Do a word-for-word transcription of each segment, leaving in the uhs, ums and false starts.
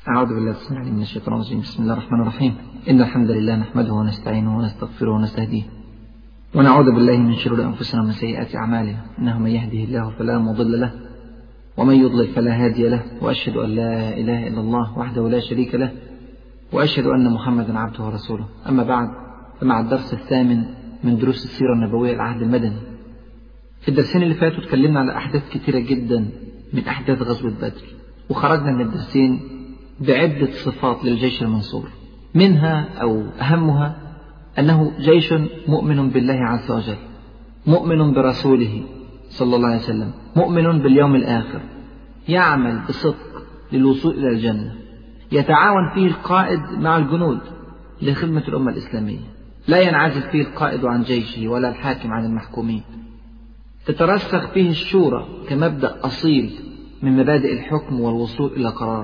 أعوذ بالله السميع العليم من الشيطان الرجيم. بسم الله الرحمن الرحيم. إن الحمد لله نحمده ونستعينه ونستغفره ونستهديه ونعوذ بالله من شرور أنفسنا ومن سيئات أعمالنا، إنه من يهده الله فلا مضل له ومن يضلل فلا هادي له، وأشهد أن لا إله إلا الله وحده لا شريك له، وأشهد أن محمدا عبده ورسوله. أما بعد، فمع الدرس الثامن من دروس السيرة النبوية العهد المدني. في الدرسين اللي فاتوا اتكلمنا على أحداث كثيرة جدا من أحداث غزوة بدر، وخرجنا من الدرسين بعدة صفات للجيش المنصور، منها أو أهمها أنه جيش مؤمن بالله عز وجل، مؤمن برسوله صلى الله عليه وسلم، مؤمن باليوم الآخر، يعمل بصدق للوصول إلى الجنة، يتعاون فيه القائد مع الجنود لخدمة الأمة الإسلامية، لا ينعزل فيه القائد عن جيشه ولا الحاكم عن المحكومين، تترسخ فيه الشورى كمبدأ أصيل من مبادئ الحكم والوصول إلى قرار،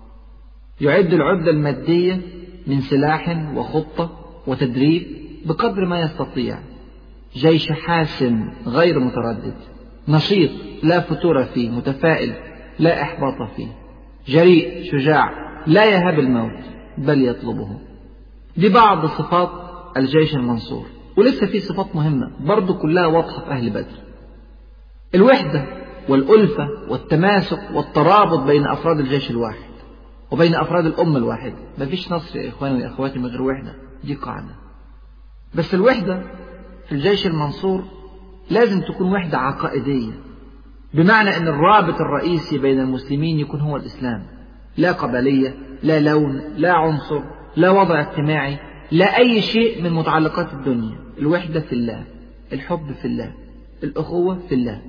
يعد العدة المادية من سلاح وخطة وتدريب بقدر ما يستطيع، جيش حاسم غير متردد، نشيط لا فتور فيه، متفائل لا إحباط فيه، جريء شجاع لا يهاب الموت بل يطلبه. دي بعض صفات الجيش المنصور، ولسه في صفات مهمة برضو كلها واضحة في أهل بدر: الوحدة والألفة والتماسك والترابط بين أفراد الجيش الواحد وبين أفراد الأمة الواحدة. مفيش نصر يا إخواني وأخواتي من غير وحدة، دي قاعدة. بس الوحدة في الجيش المنصور لازم تكون وحدة عقائدية، بمعنى أن الرابط الرئيسي بين المسلمين يكون هو الإسلام، لا قبلية، لا لون، لا عنصر، لا وضع اجتماعي، لا أي شيء من متعلقات الدنيا. الوحدة في الله، الحب في الله، الأخوة في الله،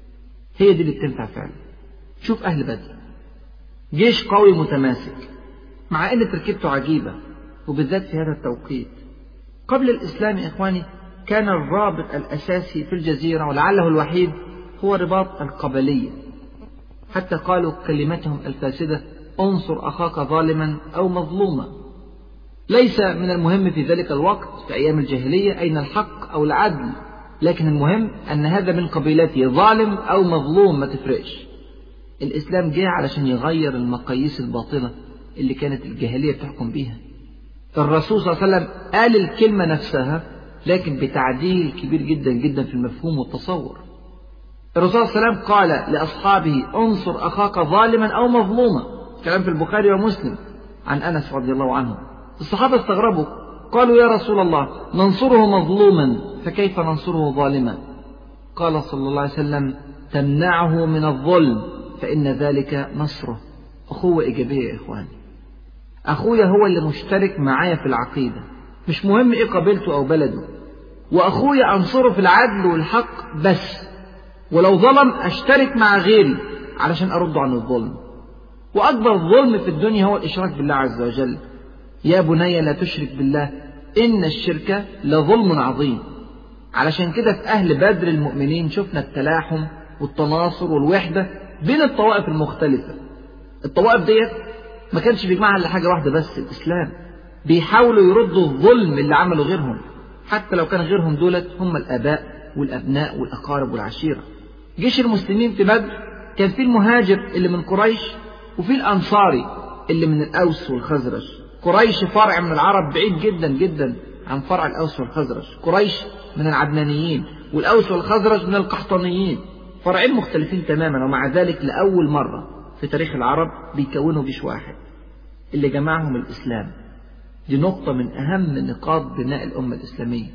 هي دي اللي بتنفع فعلا. شوف أهل بدر، جيش قوي متماسك، مع أن تركيبته عجيبة، وبالذات في هذا التوقيت. قبل الإسلام يا إخواني كان الرابط الأساسي في الجزيرة ولعله الوحيد هو رباط القبلية، حتى قالوا كلمتهم الفاسدة: انصر أخاك ظالما أو مظلوما. ليس من المهم في ذلك الوقت في أيام الجاهلية أين الحق أو العدل، لكن المهم أن هذا من قبيلته، ظالم أو مظلوم ما تفرقش. الإسلام جاء علشان يغير المقاييس الباطلة اللي كانت الجاهلية بتحكم بيها. الرسول صلى الله عليه وسلم قال الكلمة نفسها، لكن بتعديل كبير جدا جدا في المفهوم والتصور. الرسول صلى الله عليه وسلم قال لأصحابه: انصر أخاك ظالما أو مظلوما، كلام في البخاري ومسلم عن أنس رضي الله عنه. الصحابة استغربوا، قالوا: يا رسول الله، ننصره مظلوما فكيف ننصره ظالما؟ قال صلى الله عليه وسلم: تمنعه من الظلم فإن ذلك نصره. أخوة إيجابية يا إخواني، أخويا هو اللي مشترك معايا في العقيدة، مش مهم إيه قبيلته أو بلده، وأخويا أنصره في العدل والحق بس، ولو ظلم أشترك مع غيري علشان أرد عن الظلم. وأكبر ظلم في الدنيا هو الإشراك بالله عز وجل. يا بني لا تشرك بالله إن الشرك لظلم عظيم. علشان كده في أهل بدر المؤمنين شفنا التلاحم والتناصر والوحدة بين الطوائف المختلفة. الطوائف ديت ما كانش بيجمعها إلا حاجة واحدة بس: الإسلام. بيحاولوا يردوا الظلم اللي عملوا غيرهم، حتى لو كان غيرهم دولت هم الآباء والأبناء والأقارب والعشيرة. جيش المسلمين في بدر كان فيه المهاجر اللي من قريش، وفيه الأنصاري اللي من الأوس والخزرج. قريش فرع من العرب بعيد جدا جدا عن فرع الأوس والخزرج. قريش من العدنانيين، والأوس والخزرج من القحطانيين، فرعين مختلفين تماما، ومع ذلك لأول مرة في تاريخ العرب بيكونوا جيش واحد اللي جمعهم الإسلام. دي نقطة من أهم نقاط بناء الأمة الإسلامية.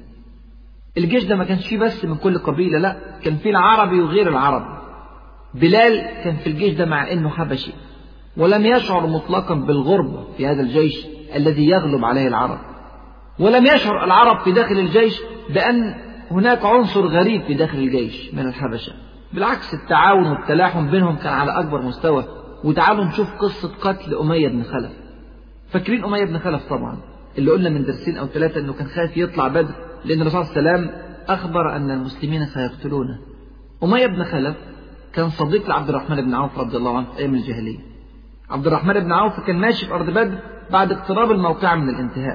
الجيش ده ما كانش فيه بس من كل قبيلة، لا، كان فيه العربي وغير العربي. بلال كان في الجيش ده مع أنه حبشي، ولم يشعر مطلقا بالغربة في هذا الجيش الذي يغلب عليه العرب. ولم يشعر العرب في داخل الجيش بأن هناك عنصر غريب في داخل الجيش من الحبشة، بالعكس التعاون والتلاحم بينهم كان على أكبر مستوى. وتعالوا نشوف قصة قتل أمية بن خلف. فاكرين أمية بن خلف طبعا، اللي قلنا من درسين أو ثلاثة أنه كان خايف يطلع بدر لأن الرسول صلى الله عليه وسلم أخبر أن المسلمين سيقتلونه. أمية بن خلف كان صديق لعبد الرحمن بن عوف رضي الله عنه في أيام الجاهلية. عبد الرحمن بن عوف كان ماشي في أرض بدر بعد اقتراب الموقع من الانتهاء،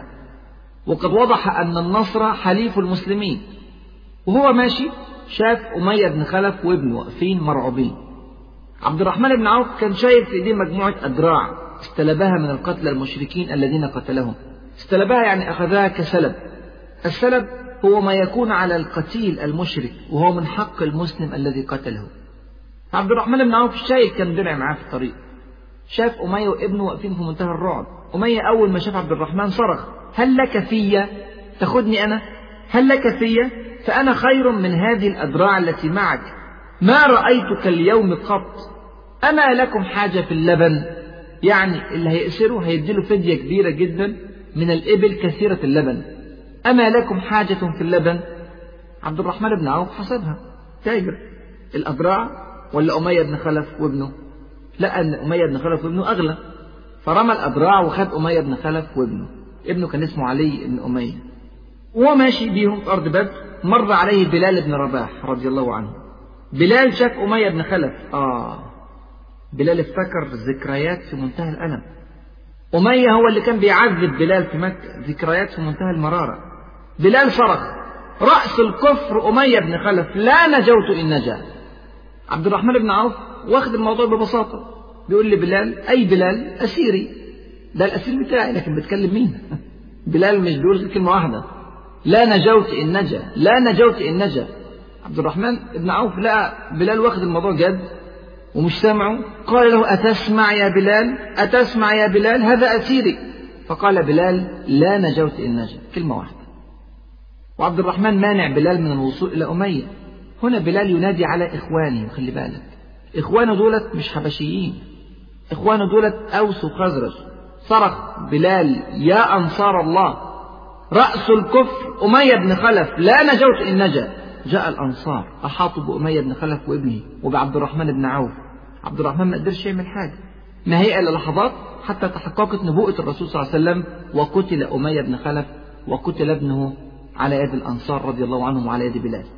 وقد وضح أن النصر حليف المسلمين، وهو ماشي شاف أمية بن خلف وابنه واقفين مرعوبين. عبد الرحمن بن عوف كان شايف في ايديه مجموعة أدراع استلبها من القتلى المشركين الذين قتلهم. استلبها يعني أخذها كسلب. السلب هو ما يكون على القتيل المشرك وهو من حق المسلم الذي قتله. عبد الرحمن بن عوف شايف كان درع معاه في الطريق، شاف أمية وابنه واقفين في منتهى الرعب. أمية أول ما شاف عبد الرحمن صرخ: هل لك فيا؟ تاخدني أنا؟ هل لك فيا؟ فأنا خير من هذه الأدراع التي معك، ما رأيتك اليوم قط. أما لكم حاجة في اللبن؟ يعني اللي هيأسره هيديله فدية كبيرة جدا من الإبل كثيرة اللبن. أما لكم حاجة في اللبن؟ عبد الرحمن بن عوف حسبها تاجر، الأدراع ولا أمية بن خلف وابنه؟ لقى أن أمية بن خلف وابنه أغلى، فرمى الأدراع وخد أمية بن خلف وابنه. ابنه كان اسمه علي بن أمية. وهو ماشي بيهم في أرض بدر مر عليه بلال بن رباح رضي الله عنه. بلال شاف أمية بن خلف، آه بلال افتكر ذكريات في منتهى الألم. أمية هو اللي كان بيعذب بلال في مكة، ذكريات في منتهى المرارة. بلال صرخ: رأس الكفر أمية بن خلف، لا نجوت إن نجا. عبد الرحمن بن عوف واخد الموضوع ببساطة، بيقول لبلال: أي بلال أسيري، ده الأسير بتاعي، لكن بتكلم مين؟ بلال مش بيقول كلمة واحدة: لا نجوت إن نجا، لا نجوت إن نجا. عبد الرحمن بن عوف لقى بلال واخد الموضوع جد ومش سامعه، قال له: أتسمع يا بلال؟ أتسمع يا بلال؟ هذا أسيري. فقال بلال: لا نجوت إن نجا، كلمة واحدة. وعبد الرحمن مانع بلال من الوصول إلى أمية. هنا بلال ينادي على إخوانه، وخلي بالك إخوانه دولت مش حبشيين، إخوانه دولت أوس وخزرج. صرخ بلال: يا أنصار الله، رأس الكفر أمية بن خلف، لا نجوت إن نجا. جاء الأنصار أحاطوا بأمية بن خلف وابنه وبعبد الرحمن بن عوف. عبد الرحمن ما قدرش يعمل حاجة، ما هي إلا لحظات حتى تحققت نبوءة الرسول صلى الله عليه وسلم، وقتل أمية بن خلف وقتل ابنه على يد الأنصار رضي الله عنهم وعلى يد بلال.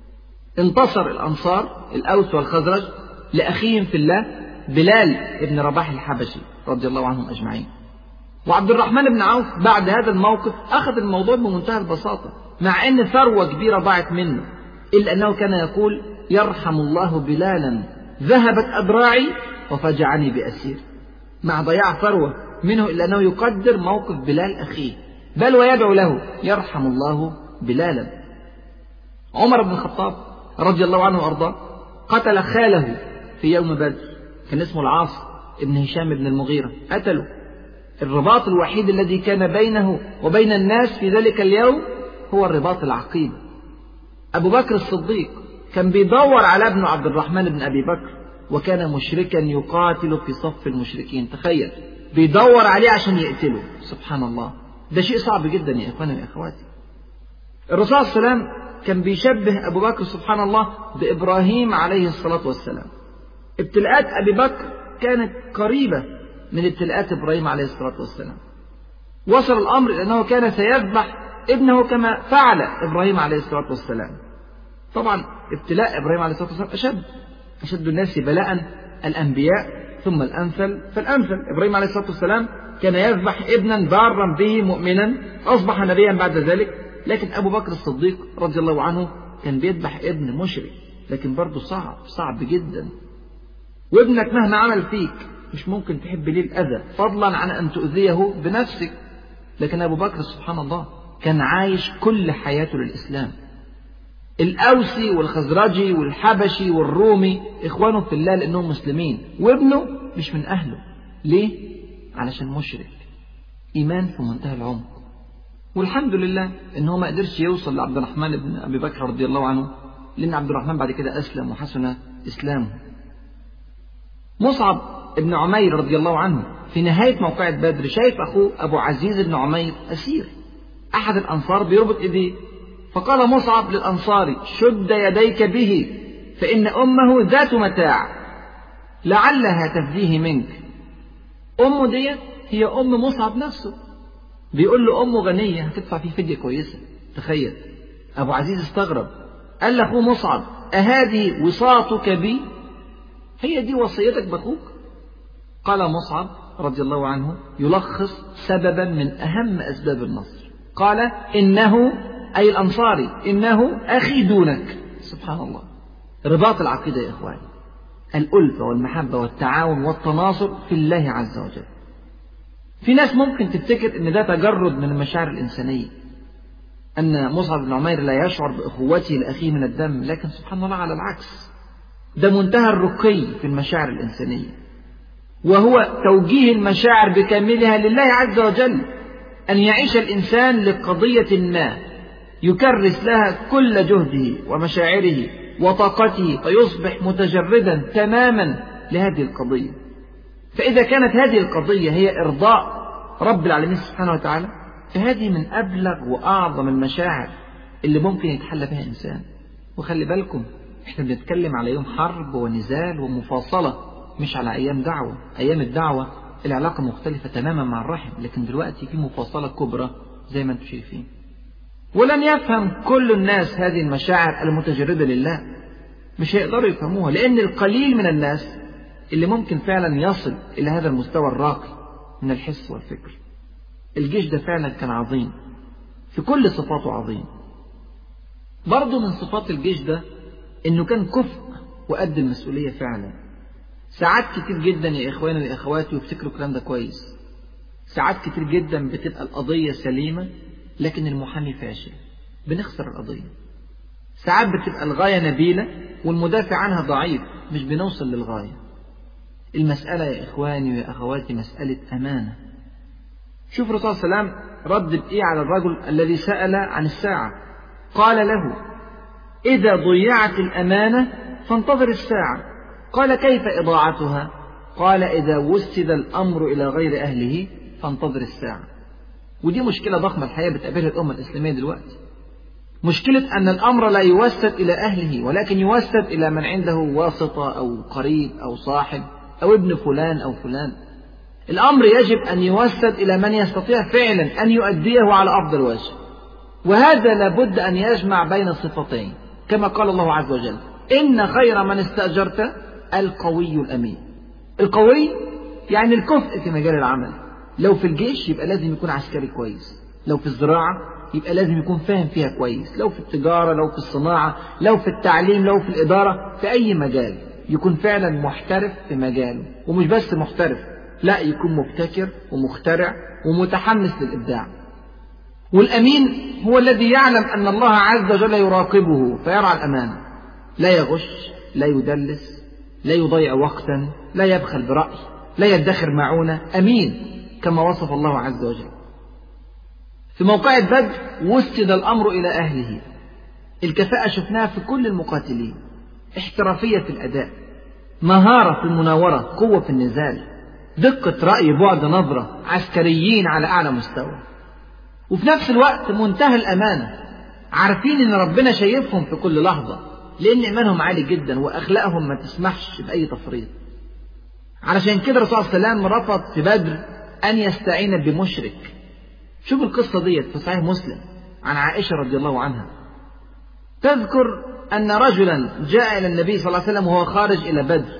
انتصر الأنصار الأوس والخزرج لأخيهم في الله بلال بن رباح الحبشي رضي الله عنهم أجمعين. وعبد الرحمن بن عوف بعد هذا الموقف أخذ الموضوع بمنتهى البساطة، مع أن ثروة كبيرة ضاعت منه، إلا أنه كان يقول: يرحم الله بلالا، ذهبت أدراعي وفجعني بأسير. مع ضياع ثروة منه إلا أنه يقدر موقف بلال أخيه، بل ويدعو له: يرحم الله بلالا. عمر بن الخطاب رضي الله عنه وأرضاه قتل خاله في يوم بدر، كان اسمه العاص ابن هشام بن المغيرة، قتله. الرباط الوحيد الذي كان بينه وبين الناس في ذلك اليوم هو الرباط العقيد. أبو بكر الصديق كان بيدور على ابنه عبد الرحمن بن أبي بكر، وكان مشركا يقاتل في صف المشركين. تخيل، بيدور عليه عشان يقتله. سبحان الله، ده شيء صعب جدا يا إخواني ويا أخواتي. الرسول صلى الله عليه وسلم كان بيشبه أبو بكر سبحان الله بإبراهيم عليه الصلاة والسلام. ابتلاءات أبي بكر كانت قريبة من ابتلاءات إبراهيم عليه الصلاة والسلام. وصل الأمر لأنه كان سيذبح ابنه كما فعل إبراهيم عليه الصلاة والسلام. طبعا ابتلاء إبراهيم عليه الصلاة والسلام أشد أشد الناس بلاء الأنبياء ثم الأمثل فالأمثل. إبراهيم عليه الصلاة والسلام كان يذبح ابنا بارا به مؤمنا، أصبح نبيا بعد ذلك. لكن أبو بكر الصديق رضي الله عنه كان بيذبح ابن مشرك، لكن برضه صعب صعب جدا. وابنك مهما عمل فيك مش ممكن تحب ليه الأذى، فضلا عن أن تؤذيه بنفسك. لكن أبو بكر سبحان الله كان عايش كل حياته للإسلام. الأوسي والخزرجي والحبشي والرومي إخوانه في الله لأنهم مسلمين، وابنه مش من أهله. ليه؟ علشان مشرك، إيمان في منتهى العمق. والحمد لله إنه ما قدرش يوصل لعبد الرحمن بن أبي بكر رضي الله عنه، لأن عبد الرحمن بعد كده أسلم وحسن إسلامه. مصعب بن عمير رضي الله عنه في نهاية موقعة بدر شايف أخوه أبو عزيز بن عمير أسير. أحد الأنصار بيربط إيديه، فقال مصعب للأنصاري: شد يديك به فإن أمه ذات متاع لعلها تفديه منك. أمه ديت هي أم مصعب نفسه، بيقول له أمه غنية هتدفع فيه فدية كويسة. تخيل. أبو عزيز استغرب، قال لأخوه مصعب: أهذه وصاتك بي؟ هي دي وصيتك بأخوك؟ قال مصعب رضي الله عنه يلخص سببا من أهم أسباب النصر، قال: إنه أي الأنصاري إنه أخي دونك. سبحان الله، رباط العقيدة يا إخواني، الألفة والمحبة والتعاون والتناصر في الله عز وجل. في ناس ممكن تفتكر ان ده تجرد من المشاعر الإنسانية، أن مصعب بن عمير لا يشعر بأخوته لأخيه من الدم، لكن سبحان الله على العكس، ده منتهى الرقي في المشاعر الإنسانية، وهو توجيه المشاعر بكاملها لله عز وجل، أن يعيش الإنسان لقضية ما يكرس لها كل جهده ومشاعره وطاقته، فيصبح متجردا تماما لهذه القضية. فإذا كانت هذه القضية هي إرضاء رب العالمين سبحانه وتعالى، فهذه من أبلغ وأعظم المشاعر اللي ممكن يتحلى بها إنسان. وخلي بالكم، احنا بنتكلم على يوم حرب ونزال ومفاصلة، مش على أيام دعوة. أيام الدعوة العلاقة مختلفة تماما مع الرحم، لكن دلوقتي في مفاصلة كبرى زي ما انتم شايفين. ولن يفهم كل الناس هذه المشاعر المتجردة لله، مش هيقدروا يفهموها، لأن القليل من الناس اللي ممكن فعلا يصل إلى هذا المستوى الراقي من الحس والفكر. الجيش ده فعلا كان عظيم في كل صفاته، عظيم. برضو من صفات الجيش ده إنه كان كفء وقد المسؤولية فعلا. ساعات كتير جدا يا إخواني وإخواتي، ويفتكروا الكلام ده كويس، ساعات كتير جدا بتبقى القضية سليمة لكن المحامي فاشل، بنخسر القضية. ساعات بتبقى الغاية نبيلة والمدافع عنها ضعيف، مش بنوصل للغاية. المسألة يا إخواني ويا أخواتي مسألة أمانة. شوف الرسول صلى الله عليه وسلم رد بإيه على الرجل الذي سأل عن الساعة، قال له: إذا ضيعت الأمانة فانتظر الساعة. قال: كيف إضاعتها؟ قال: إذا وسد الأمر إلى غير أهله فانتظر الساعة. ودي مشكلة ضخمة الحقيقة بتقابلها الأمة الإسلامية دلوقتي، مشكلة أن الأمر لا يوسد إلى أهله، ولكن يوسد إلى من عنده واسطة أو قريب أو صاحب أو ابن فلان أو فلان. الأمر يجب أن يوسد إلى من يستطيع فعلا أن يؤديه على أفضل وجه، وهذا لابد أن يجمع بين صفتين، كما قال الله عز وجل: إن خير من استأجرت القوي الأمين. القوي يعني الكفء في مجال العمل، لو في الجيش يبقى لازم يكون عسكري كويس، لو في الزراعة يبقى لازم يكون فاهم فيها كويس، لو في التجارة، لو في الصناعة، لو في التعليم، لو في الإدارة، في أي مجال يكون فعلا محترف في مجاله. ومش بس محترف، لا، يكون مبتكر ومخترع ومتحمس للإبداع. والأمين هو الذي يعلم أن الله عز وجل يراقبه فيرعى الأمانة، لا يغش، لا يدلس، لا يضيع وقتا، لا يبخل برأي، لا يدخر معونة، أمين كما وصف الله عز وجل. في موقع بدر وسد الأمر إلى أهله. الكفاءة شفناها في كل المقاتلين، احترافية في الأداء، مهارة في المناورة، قوة في النزال، دقة رأي، بعد نظرة، عسكريين على أعلى مستوى. وفي نفس الوقت منتهى الأمانة، عارفين إن ربنا شايفهم في كل لحظة، لأن إيمانهم عالي جدا وأخلاقهم ما تسمحش بأي تفريط. علشان كده الرسول صلى الله عليه وسلم رفض في بدر أن يستعين بمشرك. شوف القصة ديت في صحيح مسلم عن عائشة رضي الله عنها، تذكر أن رجلا جاء إلى النبي صلى الله عليه وسلم وهو خارج إلى بدر.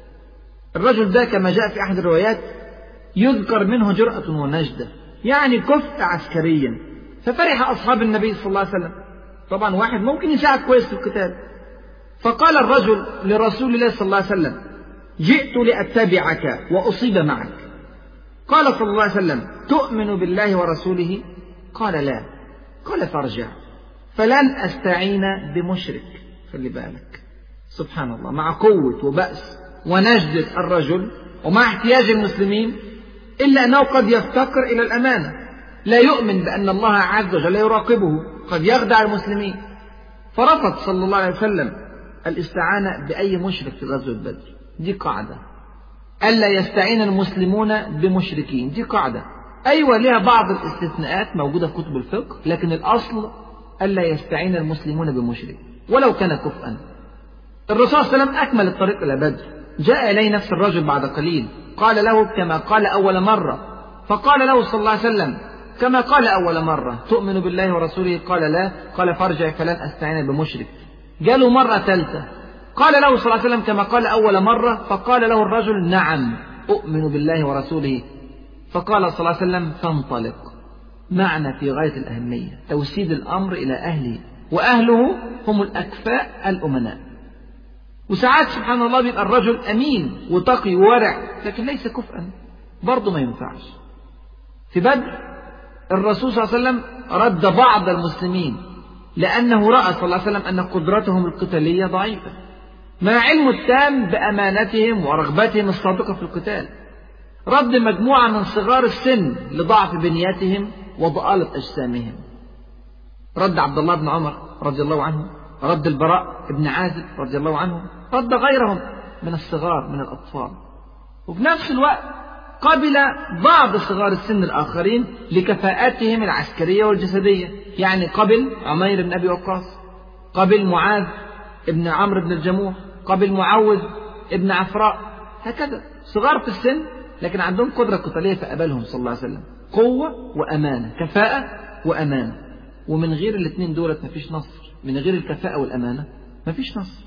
الرجل ده كما جاء في أحد الروايات يذكر منه جرأة ونجدة، يعني كفء عسكريا. ففرح أصحاب النبي صلى الله عليه وسلم، طبعا واحد ممكن يساعد كويس في القتال. فقال الرجل لرسول الله صلى الله عليه وسلم: جئت لأتبعك وأصيب معك. قال صلى الله عليه وسلم: تؤمن بالله ورسوله؟ قال: لا. قال: فارجع فلن أستعين بمشرك. خلي بالك، سبحان الله، مع قوة وبأس ونجدة الرجل ومع احتياج المسلمين، إلا أنه قد يفتقر إلى الأمانة، لا يؤمن بأن الله عز وجل يراقبه، قد يخدع المسلمين. فرفض صلى الله عليه وسلم الاستعانة بأي مشرك في غزوة بدر. دي قاعدة، ألا يستعين المسلمون بمشركين، دي قاعدة. أيوة لها بعض الاستثناءات موجودة في كتب الفقه، لكن الأصل ألا يستعين المسلمون بمشرك ولو كان كفءا. الرسول صلى الله عليه وسلم أكمل الطريق إلى بدر، جاء إليه نفس الرجل بعد قليل، قال له كما قال أول مرة. فقال له صلى الله عليه وسلم كما قال أول مرة: تؤمن بالله ورسوله؟ قال: لا. قال: فارجع فلن أستعين بمشرك. جاء مرة ثالثة، قال له صلى الله عليه وسلم كما قال أول مرة. فقال له الرجل: نعم، أؤمن بالله ورسوله. فقال صلى الله عليه وسلم: فانطلق. معنى في غاية الأهمية، توسيد الأمر إلى أهله، وأهله هم الأكفاء الأمناء. وساعات سبحان الله بيبقى الرجل أمين وتقي وورع، لكن ليس كفءا، برضه ما ينفعش. في بدر الرسول صلى الله عليه وسلم رد بعض المسلمين لأنه رأى صلى الله عليه وسلم أن قدرتهم القتالية ضعيفة، مع علمه التام بأمانتهم ورغبتهم الصادقة في القتال. رد مجموعة من صغار السن لضعف بنيتهم وضآلة أجسامهم. رد عبد الله بن عمر رضي الله عنه، رد البراء بن عازب رضي الله عنه، رد غيرهم من الصغار من الأطفال. وفي نفس الوقت قبل بعض صغار السن الآخرين لكفاءاتهم العسكرية والجسدية، يعني قبل عمير بن أبي وقاص، قبل معاذ ابن عمرو بن الجموح، قبل معوذ ابن عفراء، هكذا صغار في السن لكن عندهم قدرة قتالية فقبلهم صلى الله عليه وسلم. قوة وأمانة، كفاءة وأمانة، ومن غير الاثنين دولت مفيش نصر، من غير الكفاءة والأمانة مفيش نصر.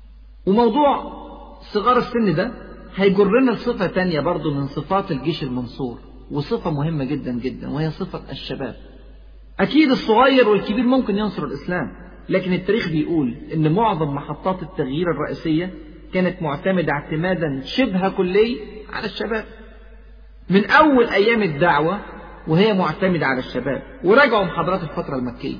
وموضوع صغار السن ده هيجرنا لصفة تانية برضو من صفات الجيش المنصور، وصفة مهمة جدا جدا، وهي صفة الشباب. أكيد الصغير والكبير ممكن ينصر الإسلام، لكن التاريخ بيقول إن معظم محطات التغيير الرئيسية كانت معتمدة اعتمادا شبه كلي على الشباب. من أول أيام الدعوة وهي معتمدة على الشباب. وراجعوا محاضرات الفترة المكية.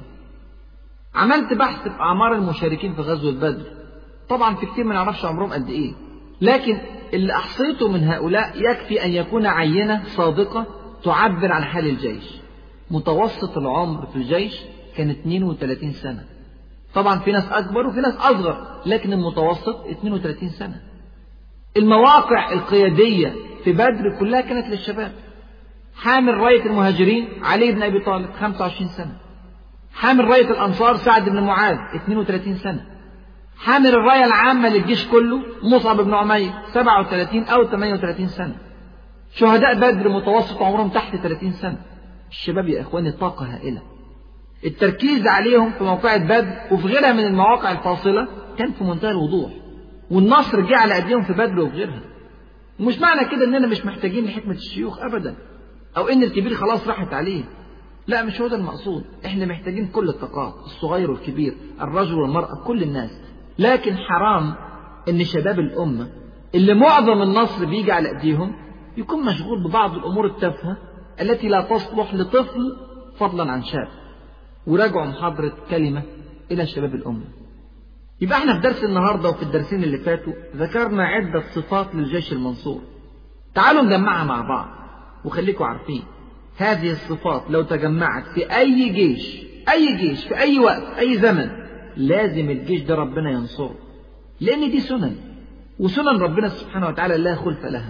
عملت بحث في أعمار المشاركين في غزوة بدر، طبعا في كتير ما نعرفش عمرهم قد إيه، لكن اللي أحصيته من هؤلاء يكفي أن يكون عينة صادقة تعبر عن حال الجيش. متوسط العمر في الجيش كان اثنين وثلاثين سنة. طبعا في ناس أكبر وفي ناس أصغر، لكن المتوسط اثنين وثلاثين سنة. المواقع القيادية في بدر كلها كانت للشباب. حامل راية المهاجرين علي بن أبي طالب خمسة وعشرين سنة. حامل راية الأنصار سعد بن معاذ اثنين وثلاثين سنة. حامل الراية العامة للجيش كله مصعب بن عمير سبعة وثلاثين أو ثمانية وثلاثين سنة. شهداء بدر متوسط عمرهم تحت ثلاثين سنة. الشباب يا إخواني طاقة هائلة. التركيز عليهم في موقعة بدر وفي غيرها من المواقع الفاصلة كان في منتهى الوضوح، والنصر جه على أيديهم في بدر وفي غيرها. ومش معنى كده إننا مش محتاجين لحكمة الشيوخ أبدا، أو إن الكبير خلاص راحت عليه. لا، مش هو ده المقصود. إحنا محتاجين كل الطاقات، الصغير والكبير، الرجل والمرأة، كل الناس. لكن حرام إن شباب الأمة اللي معظم النصر بيجي على أيديهم يكون مشغول ببعض الأمور التافهة التي لا تصلح لطفل فضلا عن شاب. وراجعوا محاضرة كلمة إلى شباب الأمة. يبقى احنا في درس النهاردة وفي الدرسين اللي فاتوا ذكرنا عدة صفات للجيش المنصور. تعالوا نجمعها مع بعض، وخليكم عارفين هذه الصفات لو تجمعت في أي جيش أي جيش في أي وقت أي زمن لازم الجيش ده ربنا ينصره، لأن دي سنن، وسنن ربنا سبحانه وتعالى لا خلف لها.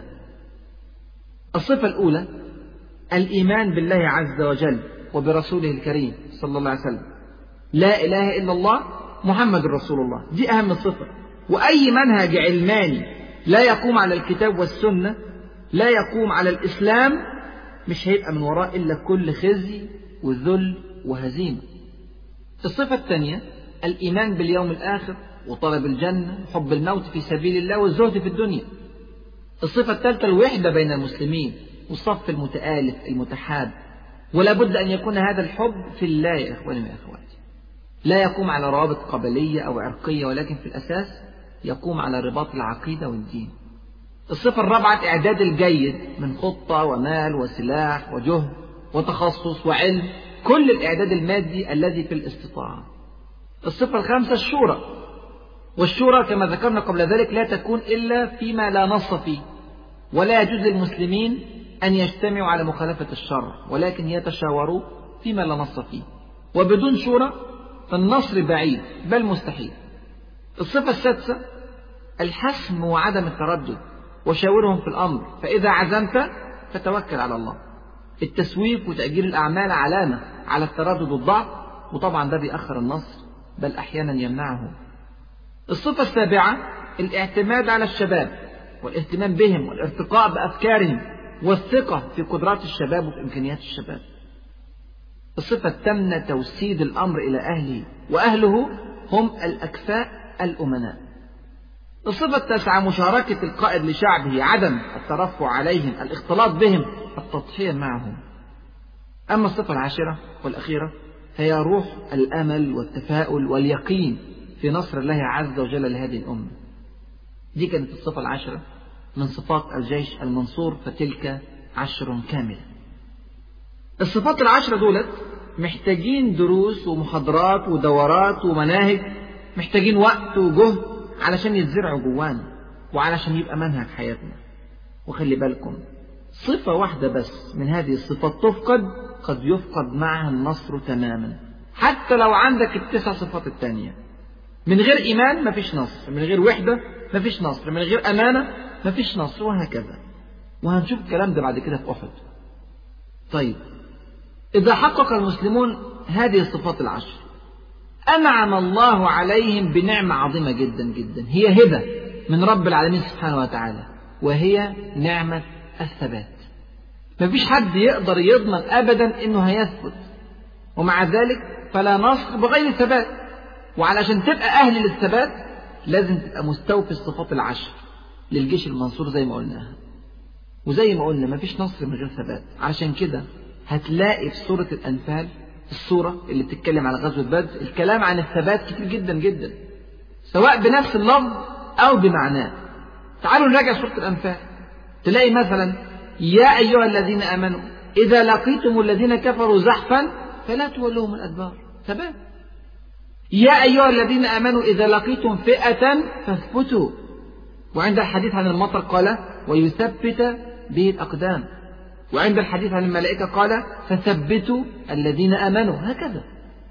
الصفة الأولى الإيمان بالله عز وجل وبرسوله الكريم صلى الله عليه وسلم. لا إله إلا الله محمد رسول الله، دي أهم صفة. وأي منهج علماني لا يقوم على الكتاب والسنة، لا يقوم على الإسلام، مش هيبقى من وراء إلا كل خزي وذل وهزيمة. الصفة الثانية الإيمان باليوم الآخر وطلب الجنة وحب الموت في سبيل الله والزهد في الدنيا. الصفة الثالثة الوحدة بين المسلمين والصف المتآلف المتحاب. ولا بد أن يكون هذا الحب في الله يا إخواني وأخواتي، لا يقوم على روابط قبلية أو عرقية، ولكن في الأساس يقوم على رباط العقيدة والدين. الصفة الرابعة إعداد الجيد من خطة ومال وسلاح وجهد وتخصص وعلم، كل الإعداد المادي الذي في الاستطاعة. الصفة الخامسة الشورى، والشورى كما ذكرنا قبل ذلك لا تكون إلا فيما لا نص فيه، ولا يجوز للمسلمين أن يجتمعوا على مخالفة الشرع، ولكن يتشاوروا فيما لا نص فيه. وبدون شورى فالنصر بعيد بل مستحيل. الصفة السادسة الحسم وعدم التردد، وشاورهم في الأمر فإذا عزمت فتوكل على الله. التسويف وتأجيل الأعمال علامة على التردد والضعف، وطبعا ده بيأخر النصر بل أحيانا يمنعه. الصفة السابعة الاعتماد على الشباب والاهتمام بهم والارتقاء بأفكارهم والثقة في قدرات الشباب وفي إمكانيات الشباب. الصفة الثامنة توسيد الأمر إلى أهله، وأهله هم الأكفاء الأمناء. الصفة التاسعة مشاركة القائد لشعبه، عدم الترفع عليهم، الاختلاط بهم، التضحية معهم. أما الصفة العاشرة والأخيرة هي روح الأمل والتفاؤل واليقين في نصر الله عز وجل لهذه الأمة. دي كانت الصفة العاشرة من صفات الجيش المنصور، فتلك عشر كاملة. الصفات العشرة دولت محتاجين دروس ومحاضرات ودورات ومناهج، محتاجين وقت وجهد علشان يتزرعوا جوانا وعلشان يبقى منهج حياتنا. وخلي بالكم، صفة واحدة بس من هذه الصفات تفقد قد يفقد معها النصر تماما، حتى لو عندك التسع صفات التانية. من غير إيمان مفيش نصر، من غير وحدة مفيش نصر، من غير أمانة مفيش نصر، وهكذا. وهنشوف الكلام ده بعد كده في أحد. طيب، إذا حقق المسلمون هذه الصفات العشر أنعم الله عليهم بنعمة عظيمة جدا جدا، هي هبة من رب العالمين سبحانه وتعالى، وهي نعمة الثبات. مفيش حد يقدر يضمن أبدا إنه هيثبت، ومع ذلك فلا نصر بغير ثبات. وعلشان تبقى أهل للثبات لازم تبقى مستوفي الصفات العشر للجيش المنصور زي ما قلناها. وزي ما قلنا مفيش نصر من غير ثبات. علشان كده هتلاقي في سورة الأنفال، السورة اللي بتتكلم على غزوة بدر، الكلام عن الثبات كتير جدا جدا، سواء بنفس اللفظ أو بمعناه. تعالوا نراجع سورة الأنفال، تلاقي مثلا يا أيها الذين آمنوا إذا لقيتم الذين كفروا زحفا فلا تولوهم الأدبار، ثبات. يا أيها الذين آمنوا إذا لقيتم فئة فاثبتوا. وعند الحديث عن المطر قال ويثبت به الأقدام. وعند الحديث عن الملائكة قال فثبتوا الذين آمنوا. هكذا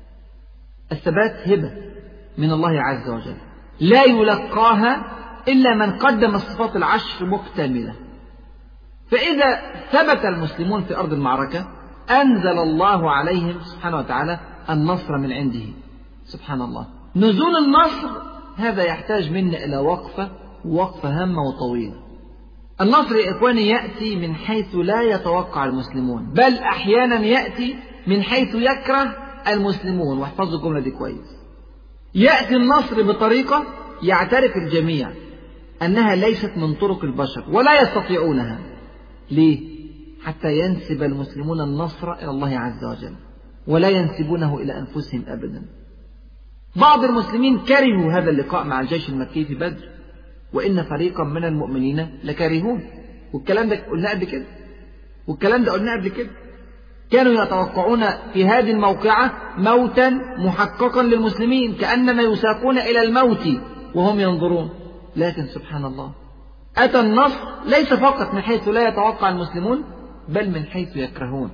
الثبات هبة من الله عز وجل، لا يلقاها إلا من قدم الصفات العشر مكتملة. فإذا ثبت المسلمون في أرض المعركة أنزل الله عليهم سبحانه وتعالى النصر من عنده. سبحان الله، نزول النصر هذا يحتاج منا إلى وقفة، وقفة هامة وطويلة. النصر يا إخواني يأتي من حيث لا يتوقع المسلمون، بل أحيانا يأتي من حيث يكره المسلمون. واحفظوا الجملة دي كويس. يأتي النصر بطريقة يعترف الجميع أنها ليست من طرق البشر ولا يستطيعونها. ليه؟ حتى ينسب المسلمون النصر إلى الله عز وجل ولا ينسبونه إلى أنفسهم أبدا. بعض المسلمين كرهوا هذا اللقاء مع الجيش المكي في بدر، وإن فريقا من المؤمنين لكارهون. والكلام ده قلنا قبل كده والكلام ده قلنا قبل كده كانوا يتوقعون في هذه الموقعة موتا محققا للمسلمين، كأنما يساقون إلى الموت وهم ينظرون. لكن سبحان الله، أتى النصر ليس فقط من حيث لا يتوقع المسلمون، بل من حيث يكرهون.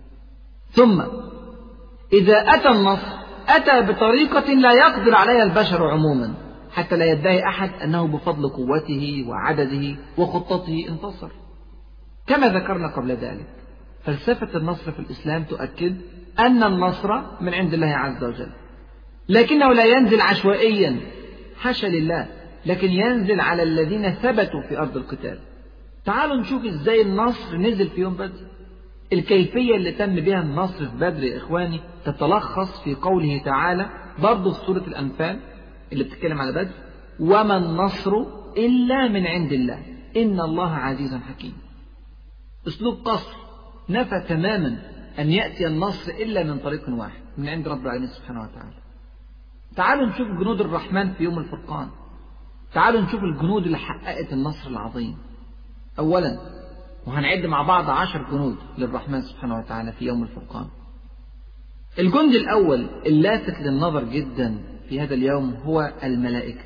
ثم إذا أتى النصر أتى بطريقة لا يقدر عليها البشر عموما، حتى لا يدعي أحد أنه بفضل قوته وعدده وخطته انتصر. كما ذكرنا قبل ذلك، فلسفة النصر في الإسلام تؤكد أن النصر من عند الله عز وجل، لكنه لا ينزل عشوائيا، حاشا لله، لكن ينزل على الذين ثبتوا في أرض القتال. تعالوا نشوف إزاي النصر نزل في يوم بدر. الكيفية اللي تم بها النصر في بدر يا إخواني تتلخص في قوله تعالى برضه في سورة الأنفال اللي بتتكلم على بدر: وما النصر إلا من عند الله إن الله عزيز حكيم. أسلوب قصر نفى تماما أن يأتي النصر إلا من طريق واحد، من عند رب العالمين سبحانه وتعالى. تعالوا نشوف جنود الرحمن في يوم الفرقان. تعالوا نشوف الجنود اللي حققت النصر العظيم. أولا، وهنعد مع بعض عشر جنود للرحمن سبحانه وتعالى في يوم الفرقان. الجند الأول اللافت للنظر جدا في هذا اليوم هو الملائكة.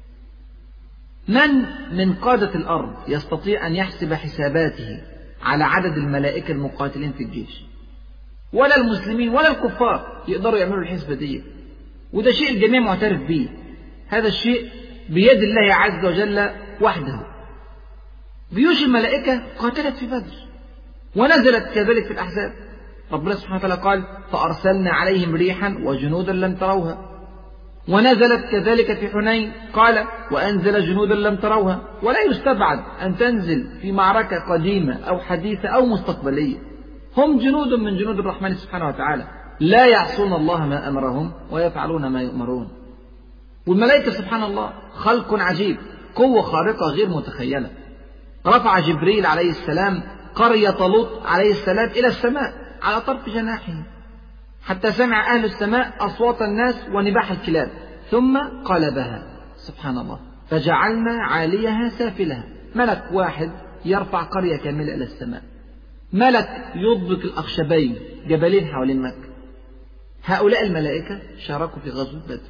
من من قادة الأرض يستطيع أن يحسب حساباته على عدد الملائكة المقاتلين في الجيش؟ ولا المسلمين ولا الكفار يقدروا يعملوا الحسبة دي. وده شيء الجميع معترف به. هذا الشيء بيد الله عز وجل وحده. جيوش الملائكة قاتلت في بدر ونزلت كذلك في الأحزاب. ربنا سبحانه وتعالى قال: فأرسلنا عليهم ريحا وجنودا لم تروها. ونزلت كذلك في حنين، قال: وأنزل جنودا لم تروها. ولا يستبعد أن تنزل في معركة قديمة أو حديثة أو مستقبلية. هم جنود من جنود الرحمن سبحانه وتعالى، لا يعصون الله ما أمرهم ويفعلون ما يؤمرون. والملائكة سبحان الله خلق عجيب، قوة خارقة غير متخيلة. رفع جبريل عليه السلام قرية لوط عليه السلام إلى السماء على طرف جناحه، حتى سمع أهل السماء أصوات الناس ونباح الكلاب، ثم قلبها سبحان الله فجعلنا عاليها سافلها. ملك واحد يرفع قرية كاملة إلى السماء، ملك يضبط الأخشبين جبلين حوالين مكة. هؤلاء الملائكة شاركوا في غزوة بدر،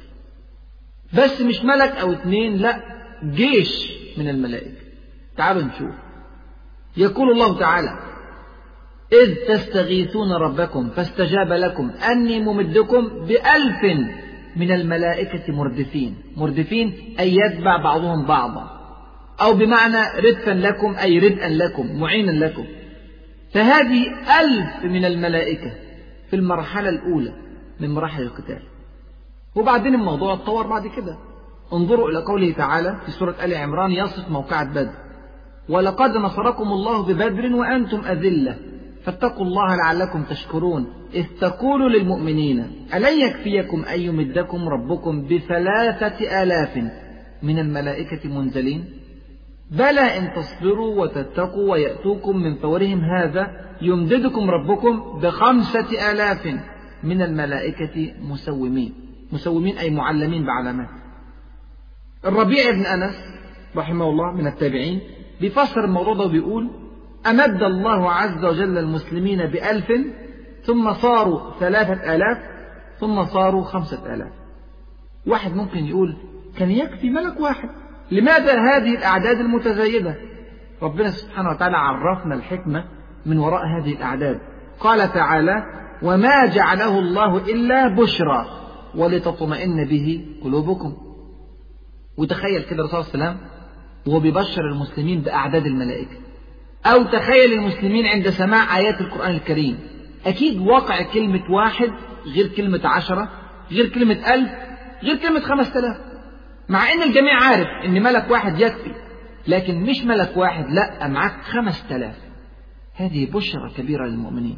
بس مش ملك أو اتنين، لا، جيش من الملائكة. تعالوا نشوف. يقول الله تعالى: إذ تستغيثون ربكم فاستجاب لكم أني ممدكم بألف من الملائكة مردفين. مردفين أي يتبع بعضهم بعضا، أو بمعنى ردفا لكم أي ردءا لكم معينا لكم. فهذه ألف من الملائكة في المرحلة الأولى من مراحل القتال. وبعدين الموضوع اتطور بعد كده. انظروا إلى قوله تعالى في سورة آل عمران يصف موقعة بدر: ولقد نصركم الله ببدر وأنتم أذلة فاتقوا الله لعلكم تشكرون إذ تقولوا للمؤمنين ألن يكفيكم أن يمدكم ربكم بثلاثة آلاف من الملائكة منزلين بلى إن تصبروا وتتقوا ويأتوكم من فورهم هذا يمددكم ربكم بخمسة آلاف من الملائكة مسومين. مسومين أي معلمين بعلامات. الربيع بن أنس رحمه الله من التابعين بيفسر الموضوع ده وبيقول: أمد الله عز وجل المسلمين بألف ثم صاروا ثلاثة آلاف ثم صاروا خمسة آلاف. واحد ممكن يقول كان يكفي ملك واحد، لماذا هذه الأعداد المتزايدة؟ ربنا سبحانه وتعالى عرفنا الحكمة من وراء هذه الأعداد. قال تعالى: وما جعله الله إلا بشرى ولتطمئن به قلوبكم. وتخيل كده الرسول صلى الله عليه وسلم وهو بيبشر المسلمين بأعداد الملائكة، أو تخيل المسلمين عند سماع آيات القرآن الكريم. أكيد واقع كلمة واحد غير كلمة عشرة غير كلمة ألف غير كلمة خمسة آلاف، مع إن الجميع عارف إن ملك واحد يكفي، لكن مش ملك واحد، لا، معك خمسة آلاف. هذه بشرى كبيرة للمؤمنين.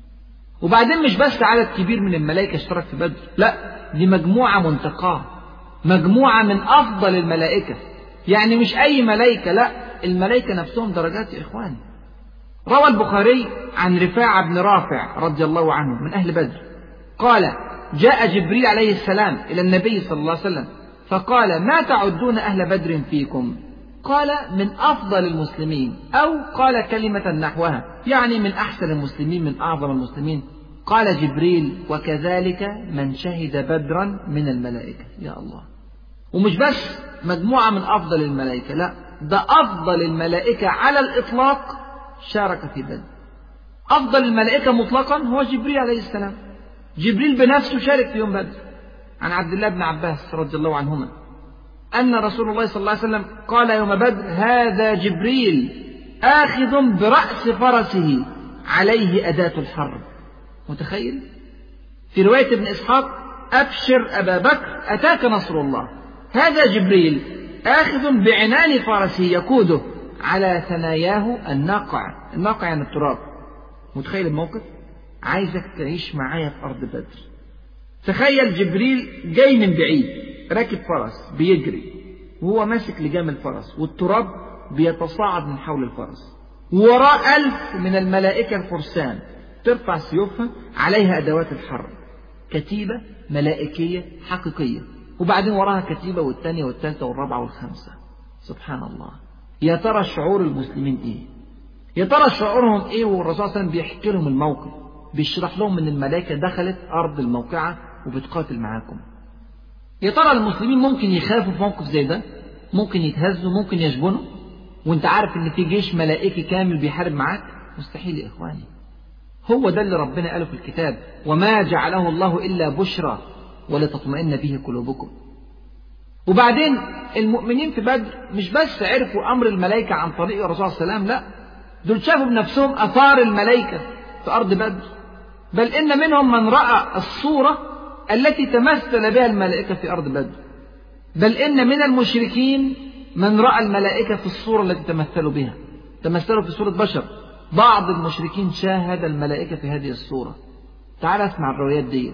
وبعدين مش بس عدد كبير من الملائكة اشترك في بدر، لا، دي مجموعة منتقاة، مجموعة من أفضل الملائكة. يعني مش أي ملائكة، لا، الملائكة نفسهم درجات يا إخواني. روى البخاري عن رفاعة بن رافع رضي الله عنه من أهل بدر قال: جاء جبريل عليه السلام إلى النبي صلى الله عليه وسلم فقال: ما تعدون أهل بدر فيكم؟ قال: من أفضل المسلمين، أو قال كلمة نحوها، يعني من أحسن المسلمين، من أعظم المسلمين. قال جبريل: وكذلك من شهد بدرا من الملائكة. يا الله. ومش بس مجموعة من أفضل الملائكة، لا، ده أفضل الملائكة على الإطلاق شارك في بدر. أفضل الملائكة مطلقا هو جبريل عليه السلام. جبريل بنفسه شارك في يوم بدر. عن عبد الله بن عباس رضي الله عنهما أن رسول الله صلى الله عليه وسلم قال يوم بدر: هذا جبريل آخذ برأس فرسه عليه أداة الحرب. متخيل؟ في رواية ابن إسحاق: أبشر أبا بكر أتاك نصر الله. هذا جبريل آخذ بعنان فرسه يقوده على ثناياه الناقع. الناقع يعني التراب. متخيل الموقف؟ عايزك تعيش معايا في أرض بدر. تخيل جبريل جاي من بعيد راكب فرس بيجري، وهو ماسك لجام الفرس، والتراب بيتصاعد من حول الفرس، وراء ألف من الملائكة الفرسان ترفع سيوفها عليها أدوات الحرب. كتيبة ملائكية حقيقية، وبعدين وراها كتيبة والثانية والثالثة والرابعة والخامسة. سبحان الله. يا ترى شعور المسلمين إيه؟ يا ترى شعورهم إيه والرسول صلى الله عليه وسلم بيحكي لهم الموقف، بيشرح لهم إن الملائكة دخلت أرض الموقعة وبتقاتل معاكم؟ يا ترى المسلمين ممكن يخافوا في موقف زي ده؟ ممكن يتهزوا؟ ممكن يشبنوا؟ وانت عارف ان في جيش ملائكي كامل بيحارب معاك؟ مستحيل يا إخواني. هو ده اللي ربنا قاله في الكتاب: وما جعله الله إلا بشرى ولتطمئن به قلوبكم. وبعدين المؤمنين في بدر مش بس عرفوا أمر الملائكة عن طريق الرسول صلى الله عليه وسلم، لا، دول شافوا بنفسهم أثار الملائكة في أرض بدر. بل إن منهم من رأى الصورة التي تمثل بها الملائكة في أرض بدر. بل إن من المشركين من رأى الملائكة في الصورة التي تمثلوا بها، تمثلوا في صورة بشر. بعض المشركين شاهد الملائكة في هذه الصورة. تعال اسمع الروايات دي.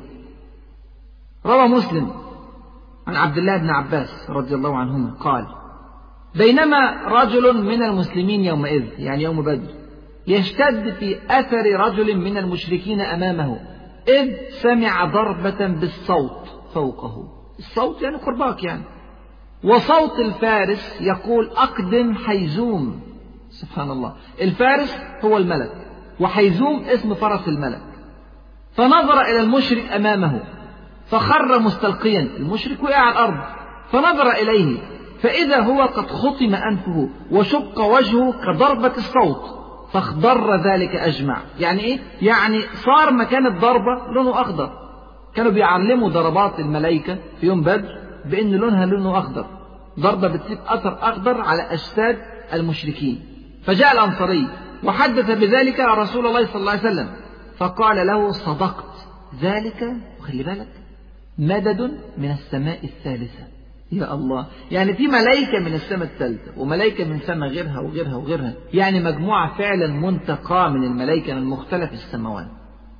روى مسلم عن عبد الله بن عباس رضي الله عنهما قال: بينما رجل من المسلمين يومئذ، يعني يوم بدر، يشتد في أثر رجل من المشركين أمامه، إذ سمع ضربة بالصوت فوقه. الصوت يعني قرباك يعني. وصوت الفارس يقول: أقدم حيزوم. سبحان الله. الفارس هو الملك، وحيزوم اسم فرس الملك. فنظر إلى المشرك أمامه فخر مستلقيا، المشرك وقع على الأرض، فنظر إليه فإذا هو قد خطم أنفه وشق وجهه كضربة الصوت فاخضر ذلك أجمع. يعني إيه؟ يعني صار مكان الضربة لونه أخضر. كانوا بيعلموا ضربات الملائكة في يوم بدر بأن لونها لونه أخضر، ضربة بتسيب أثر أخضر على أجساد المشركين. فجاء الأنصاري وحدث بذلك رسول الله صلى الله عليه وسلم فقال له صدقت، ذلك وخلي بالك مدد من السماء الثالثة. يا الله، يعني في ملائكة من السماء الثالثة وملائكة من سماء غيرها وغيرها وغيرها، يعني مجموعة فعلا منتقاة من الملائكة من مختلف السماوات،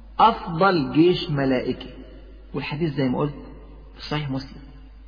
أفضل جيش ملائكي. والحديث زي ما قلت في صحيح مسلم.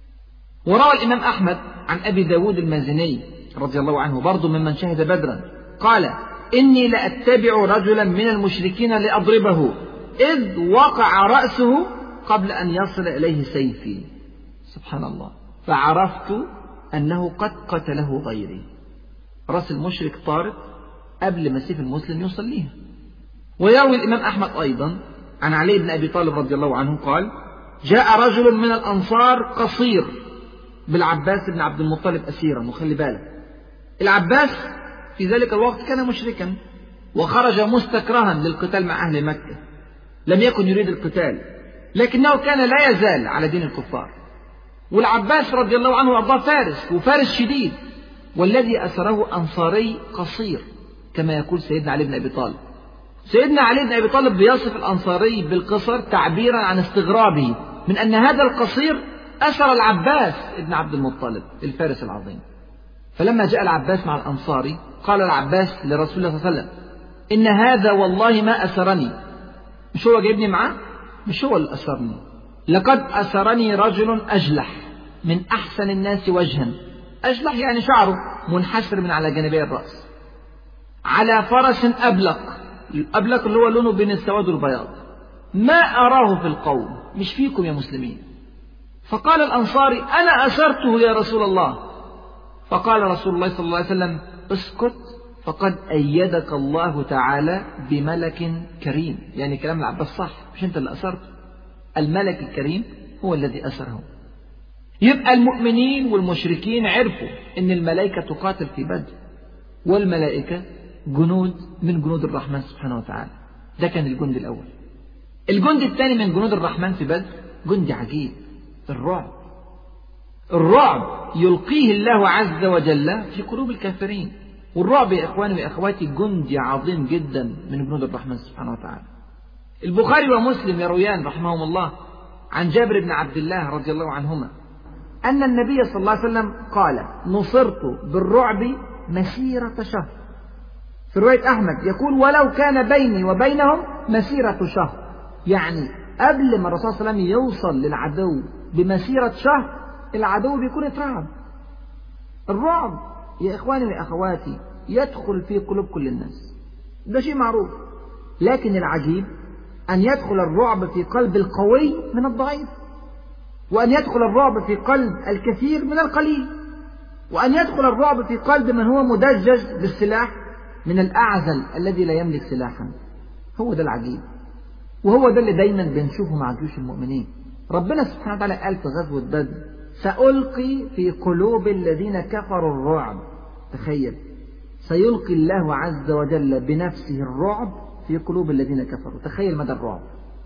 وروى الإمام أحمد عن أبي داود المازني رضي الله عنه برضو ممن شهد بدرا قال إني لأتبع رجلا من المشركين لأضربه إذ وقع رأسه قبل أن يصل إليه سيفي. سبحان الله، فعرفت أنه قد قتله غيري. رأس المشرك طارت قبل ما سيف المسلم يوصل ليها. ويروي الإمام أحمد أيضا عن علي بن أبي طالب رضي الله عنه قال جاء رجل من الأنصار قصير بالعباس بن عبد المطلب أسيرا. وخلي بالك العباس في ذلك الوقت كان مشركا وخرج مستكرها للقتال مع أهل مكة، لم يكن يريد القتال لكنه كان لا يزال على دين الكفار. والعباس رضي الله عنه وأرضاه فارس وفارس شديد، والذي أسره أنصاري قصير كما يقول سيدنا علي بن أبي طالب. سيدنا علي بن أبي طالب بيصف الأنصاري بالقصر تعبيرا عن استغرابه من أن هذا القصير أسر العباس ابن عبد المطلب الفارس العظيم. فلما جاء العباس مع الأنصاري قال العباس لرسول الله صلى الله عليه وسلم إن هذا والله ما أسرني. مش هو جايبني معاه، مش هو اللي أسرني، لقد أسرني رجل أجلح من أحسن الناس وجها. أجلح يعني شعره منحسر من على جانبي الرأس، على فرس أبلق، الأبلق اللي هو لونه بين السواد والبياض، ما أراه في القوم، مش فيكم يا مسلمين. فقال الأنصاري أنا أسرته يا رسول الله. فقال رسول الله صلى الله عليه وسلم اسكت فقد أيدك الله تعالى بملك كريم. يعني كلام العباس صح، مش أنت اللي أسرته، الملك الكريم هو الذي أسره. يبقى المؤمنين والمشركين عرفوا أن الملائكة تقاتل في بدر، والملائكة جنود من جنود الرحمن سبحانه وتعالى. ده كان الجند الأول. الجند الثاني من جنود الرحمن في بدر جند عجيب، الرعب. الرعب يلقيه الله عز وجل في قلوب الكافرين. والرعب يا إخواني وأخواتي جند عظيم جدا من جنود الرحمن سبحانه وتعالى. البخاري ومسلم يرويان رحمهم الله عن جابر بن عبد الله رضي الله عنهما أن النبي صلى الله عليه وسلم قال نصرت بالرعب مسيرة شهر. في رواية أحمد يقول ولو كان بيني وبينهم مسيرة شهر، يعني قبل ما الرسول صلى الله عليه وسلم يوصل للعدو بمسيرة شهر العدو بيكون اترعب. الرعب يا إخواني وأخواتي يدخل في قلوب كل الناس، ده شيء معروف، لكن العجيب أن يدخل الرعب في قلب القوي من الضعيف، وأن يدخل الرعب في قلب الكثير من القليل، وأن يدخل الرعب في قلب من هو مدجج بالسلاح من الأعزل الذي لا يملك سلاحا. هو ده العجيب، وهو ده اللي دايما بنشوفه مع جيوش المؤمنين. ربنا سبحانه وتعالى قال في غزوة بدر سألقي في قلوب الذين كفروا الرعب. تخيل، سيلقي الله عز وجل بنفسه الرعب في قلوب الذين كفروا. تخيل مدى الرعب.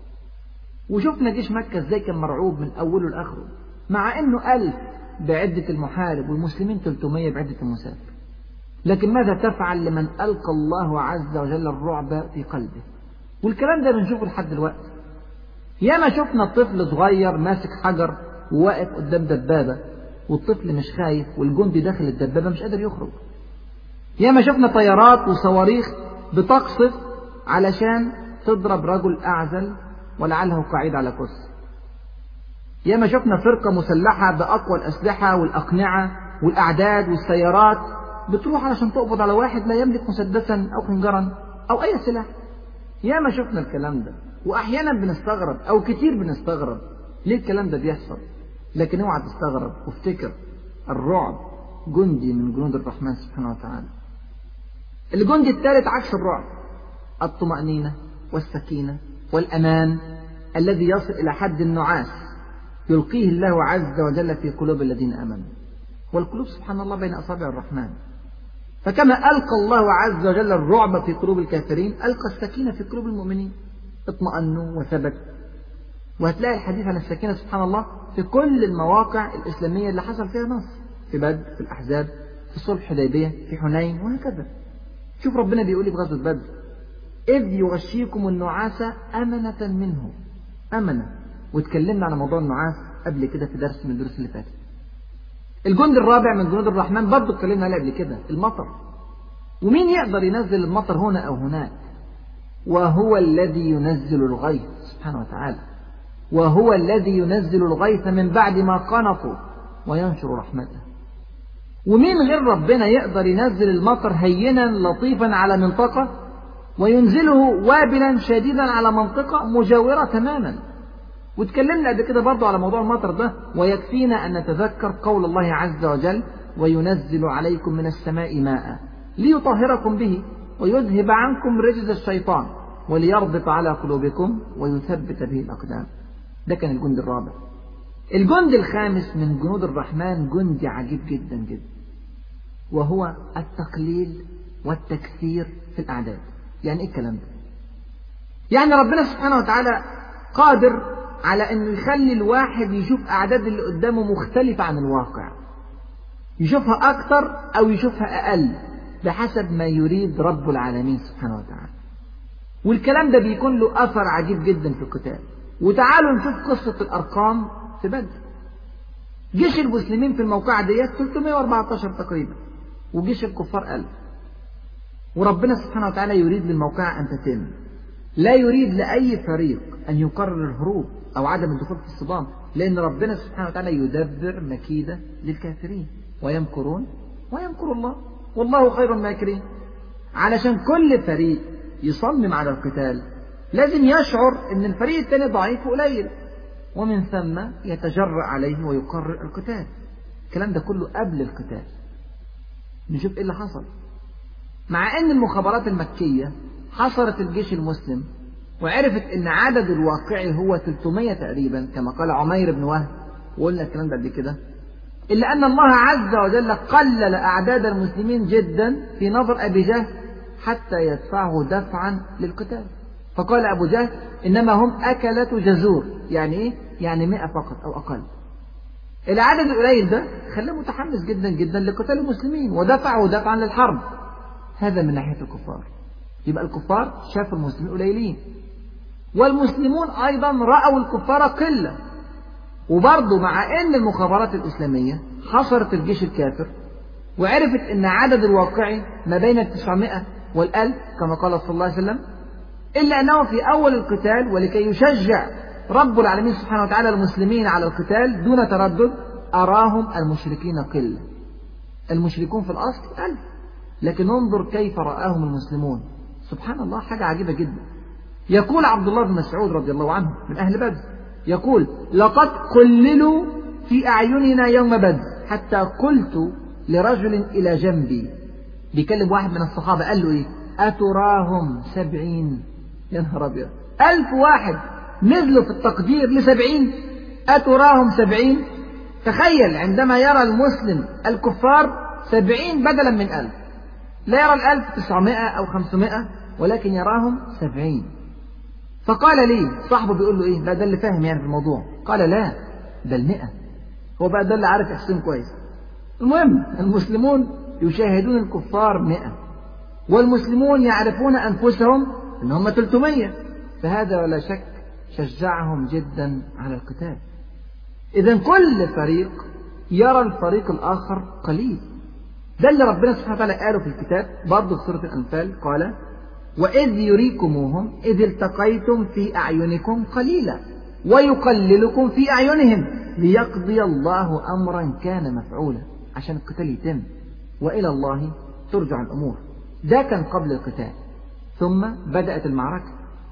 وشفنا جيش مكة ازاي كان مرعوب من أوله لآخره، مع أنه ألف بعدة المحارب والمسلمين ثلاثمائة بعدة المسافر، لكن ماذا تفعل لمن ألقى الله عز وجل الرعب في قلبه؟ والكلام ده بنشوفه لحد دلوقتي. ياما شفنا الطفل صغير ماسك حجر وواقف قدام دبابة والطفل مش خايف والجندي داخل الدبابة مش قادر يخرج. ياما شفنا طيارات وصواريخ بتقصف علشان تضرب رجل أعزل ولعله قاعد على كرسي. ياما شفنا فرقة مسلحة بأقوى الأسلحة والأقنعة والأعداد والسيارات بتروح علشان تقبض على واحد لا يملك مسدسا أو خنجرا أو أي سلاح. ياما شفنا الكلام ده، وأحيانا بنستغرب أو كتير بنستغرب ليه الكلام ده بيحصل. لكن اوعى تستغرب وافتكر الرعب جندي من جنود الرحمن سبحانه وتعالى. الجندي الثالث عكس الرعب، الطمأنينة والسكينة والأمان الذي يصل إلى حد النعاس يلقيه الله عز وجل في قلوب الذين آمنوا. والقلوب سبحان الله بين أصابع الرحمن، فكما ألقى الله عز وجل الرعب في قلوب الكافرين ألقى السكينة في قلوب المؤمنين، اطمأنوا وثبت. وهتلاقي الحديث عن السكينة سبحان الله في كل المواقع الإسلامية اللي حصل فيها نصر، في بدر، في الأحزاب، في صلح الحديبية، في حنين، وهكذا. شوف ربنا بيقول في غزوة بدر: إذ يغشيكم النعاس أمنة منه. أمنة. واتكلمنا عن موضوع النعاس قبل كده في درس من الدروس اللي فاتت. الجند الرابع من جنود الرحمن برضه اتكلمنا عليه قبل كده، المطر. ومين يقدر ينزل المطر هنا أو هناك؟ وهو الذي ينزل الغيث سبحانه وتعالى، وهو الذي ينزل الغيث من بعد ما قنطوا وينشر رحمته. ومين غير ربنا يقدر ينزل المطر هينا لطيفا على منطقة وينزله وابلا شديدا على منطقة مجاورة تماما؟ واتكلمنا قبل كده برضو على موضوع المطر ده، ويكفينا أن نتذكر قول الله عز وجل: وينزل عليكم من السماء ماء ليطهركم به ويذهب عنكم رجز الشيطان وليربط على قلوبكم ويثبت به الأقدام. ده كان الجند الرابع. الجند الخامس من جنود الرحمن جند عجيب جدا جدا، وهو التقليل والتكثير في الأعداد. يعني إيه الكلام ده؟ يعني ربنا سبحانه وتعالى قادر على أنه يخلي الواحد يشوف أعداد اللي قدامه مختلفة عن الواقع، يشوفها أكثر أو يشوفها أقل بحسب ما يريد رب العالمين سبحانه وتعالى. والكلام ده بيكون له أثر عجيب جدا في القتال. وتعالوا نشوف قصة الأرقام في بدر. جيش المسلمين في الموقعة ديت ثلاثمائة وأربعة عشر تقريبا، وجيش الكفار ألف. وربنا سبحانه وتعالى يريد للموقعة أن تتم، لا يريد لأي فريق أن يقرر الهروب أو عدم الدخول في الصدام، لأن ربنا سبحانه وتعالى يدبر مكيدة للكافرين، ويمكرون ويمكر الله والله خير الماكرين. علشان كل فريق يصمم على القتال لازم يشعر أن الفريق الثاني ضعيف وقليل، ومن ثم يتجرأ عليه ويقرر القتال. الكلام ده كله قبل القتال. نشوف إيه اللي حصل. مع أن المخابرات المكية حصرت الجيش المسلم وعرفت أن عدد الواقعي هو ثلاثمائة تقريبا كما قال عمير بن وهب، وقلنا الكلام ده قبل كده، إلا أن الله عز وجل قلل أعداد المسلمين جدا في نظر أبي جهل حتى يدفعه دفعا للقتال. فقال أبو جهل: إنما هم أكلة جزور. يعني إيه؟ يعني مئة فقط أو أقل. العدد القليل ده خلاه متحمس جدا جدا لقتال المسلمين ودفعه دفعا للحرب. هذا من ناحية الكفار. يبقى الكفار شافوا المسلمين قليلين، والمسلمون أيضا رأوا الكفار قلة. وبرضه مع أن المخابرات الإسلامية حصرت الجيش الكافر وعرفت أن عدد الواقعي ما بين التسعمائة والألف كما قال صلى الله عليه وسلم، إلا أنه في أول القتال ولكي يشجع رب العالمين سبحانه وتعالى المسلمين على القتال دون تردد أراهم المشركين قلة. المشركون في الأصل ألف، لكن انظر كيف رآهم المسلمون. سبحان الله، حاجة عجيبة جدا. يقول عبد الله بن مسعود رضي الله عنه من أهل بدر، يقول: لقد قللوا في أعيننا يوم بدر حتى قلت لرجل إلى جنبي، بيكلم واحد من الصحابة، قال له إيه؟ أتراهم سبعين؟ يا نهار أبيض، ألف واحد نزلوا في التقدير لسبعين، أتراهم سبعين؟ تخيل عندما يرى المسلم الكفار سبعين بدلا من ألف، لا يرى الألف تسعمائة أو خمسمائة ولكن يراهم سبعين. فقال لي صاحبه بيقول له إيه؟ لا ده اللي فاهم يعني في الموضوع. قال لا، ده المئة. هو بقى ده اللي عارف يحسن كويس. المهم المسلمون يشاهدون الكفار مئة، والمسلمون يعرفون أنفسهم أنهم ثلاثمائة، فهذا ولا شك شجعهم جدا على القتال. إذن كل فريق يرى الفريق الآخر قليل. ده اللي ربنا سبحانه وتعالى قاله في الكتاب برضه في سورة الأنفال، قال: وإذ يريكموهم إذ التقيتم في أعينكم قليلا ويقللكم في أعينهم ليقضي الله أمرا كان مفعولا، عشان القتال يتم، وإلى الله ترجع الأمور. ده كان قبل القتال. ثم بدأت المعركة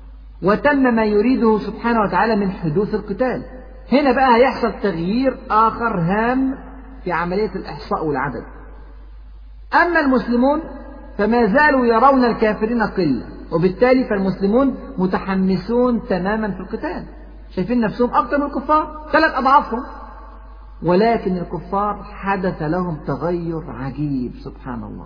وتم ما يريده سبحانه وتعالى من حدوث القتال. هنا بقى هيحصل تغيير آخر هام في عملية الإحصاء والعدد. أما المسلمون فما زالوا يرون الكافرين قلة، وبالتالي فالمسلمون متحمسون تماما في القتال. شايفين نفسهم أكثر من الكفار، ثلاث أضعافهم. ولكن الكفار حدث لهم تغير عجيب سبحان الله.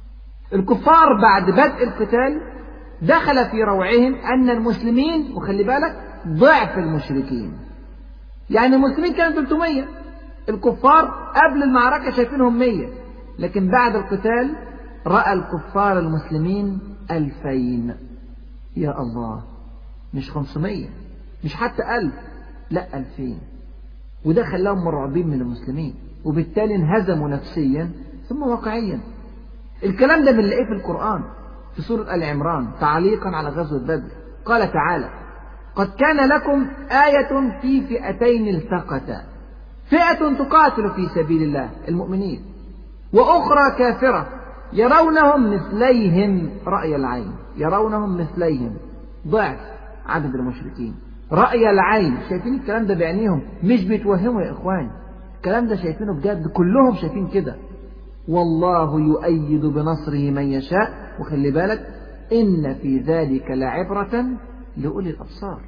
الكفار بعد بدء القتال دخل في روعهم أن المسلمين، وخلي بالك، ضعف المشركين. يعني المسلمين كانوا ثلاثمية، الكفار قبل المعركة شايفينهم مية، لكن بعد القتال رأى الكفار المسلمين ألفين. يا الله، مش خمسمية، مش حتى ألف، لا ألفين. وده خلاهم مرعوبين من المسلمين، وبالتالي انهزموا نفسيا ثم واقعيا. الكلام ده بنلاقيه في القرآن في سورة آل عمران تعليقا على غزوة بدر. قال تعالى: قد كان لكم آية في فئتين التقتا، فئة تقاتل في سبيل الله المؤمنين، وأخرى كافرة يرونهم مثليهم رأي العين، يرونهم مثليهم ضعف عدد المشركين، رأي العين، شايفين الكلام ده بعينيهم، مش بيتوهموا يا إخوان، الكلام ده شايفينه بجد، كلهم شايفين كده. والله يؤيد بنصره من يشاء، وخلي بالك إن في ذلك لعبرة لأولي الأبصار.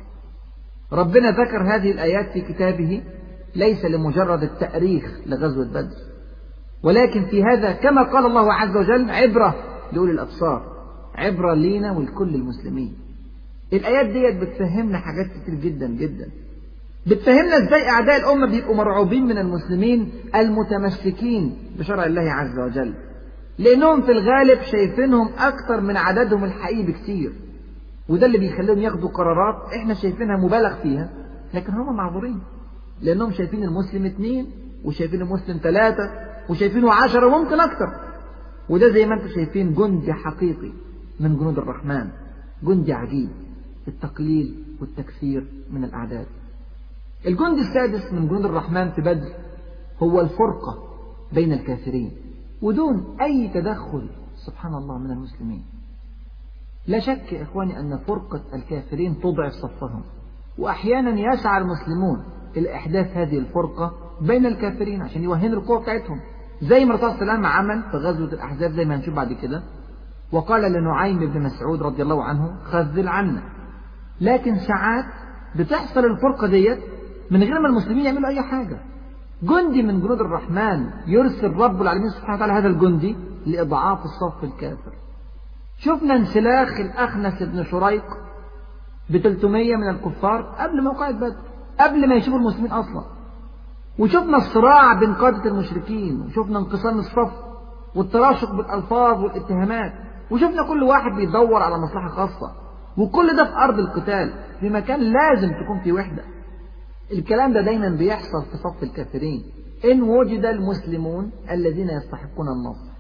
ربنا ذكر هذه الآيات في كتابه ليس لمجرد التأريخ لغزوة بدر، ولكن في هذا كما قال الله عز وجل عبرة لأولي الأبصار، عبرة لينا ولكل المسلمين. الآيات ديت بتفهمنا حاجات كتير جدا جدا. بتفهمنا ازاي أعداء الأمة بيبقوا مرعوبين من المسلمين المتمسكين بشرع الله عز وجل، لأنهم في الغالب شايفينهم أكثر من عددهم الحقيقي بكثير، وده اللي بيخليهم ياخدوا قرارات احنا شايفينها مبالغ فيها، لكن هم معذورين لأنهم شايفين المسلم اثنين، وشايفين المسلم ثلاثة، وشايفينه عشرة وممكن أكثر. وده زي ما انتم شايفين جندي حقيقي من جنود الرحمن، جندي عجيب في التقليل والتكثير من الأعداد. الجندي السادس من جنود الرحمن في بدر هو الفرقة بين الكافرين ودون أي تدخل سبحان الله من المسلمين. لا شك يا إخواني أن فرقة الكافرين تضعف صفهم، وأحيانا يسعى المسلمون إلى إحداث هذه الفرقة بين الكافرين عشان يوهنوا القوة بتاعتهم، زي ما الرسول صلى الله عليه وسلم عمل في غزوة الأحزاب زي ما هنشوف بعد كده، وقال لنعيم بن مسعود رضي الله عنه: خذل عنا. لكن ساعات بتحصل الفرقة ديت من غير ما المسلمين يعملوا أي حاجة. جندي من جنود الرحمن يرسل رب العالمين سبحانه وتعالى هذا الجندي لإضعاف الصف الكافر. شفنا انسلاخ الأخنس بن شريق بثلاثمية من الكفار قبل موقعة بدر، قبل ما يشوفوا المسلمين أصلا. وشفنا الصراع بين قادة المشركين، وشفنا انقسام الصف والتراشق بالألفاظ والاتهامات، وشفنا كل واحد بيدور على مصلحة خاصة، وكل ده في أرض القتال في مكان لازم تكون فيه وحدة. الكلام ده دايما بيحصل في صف الكافرين إن وجد المسلمون الذين يستحقون النصر،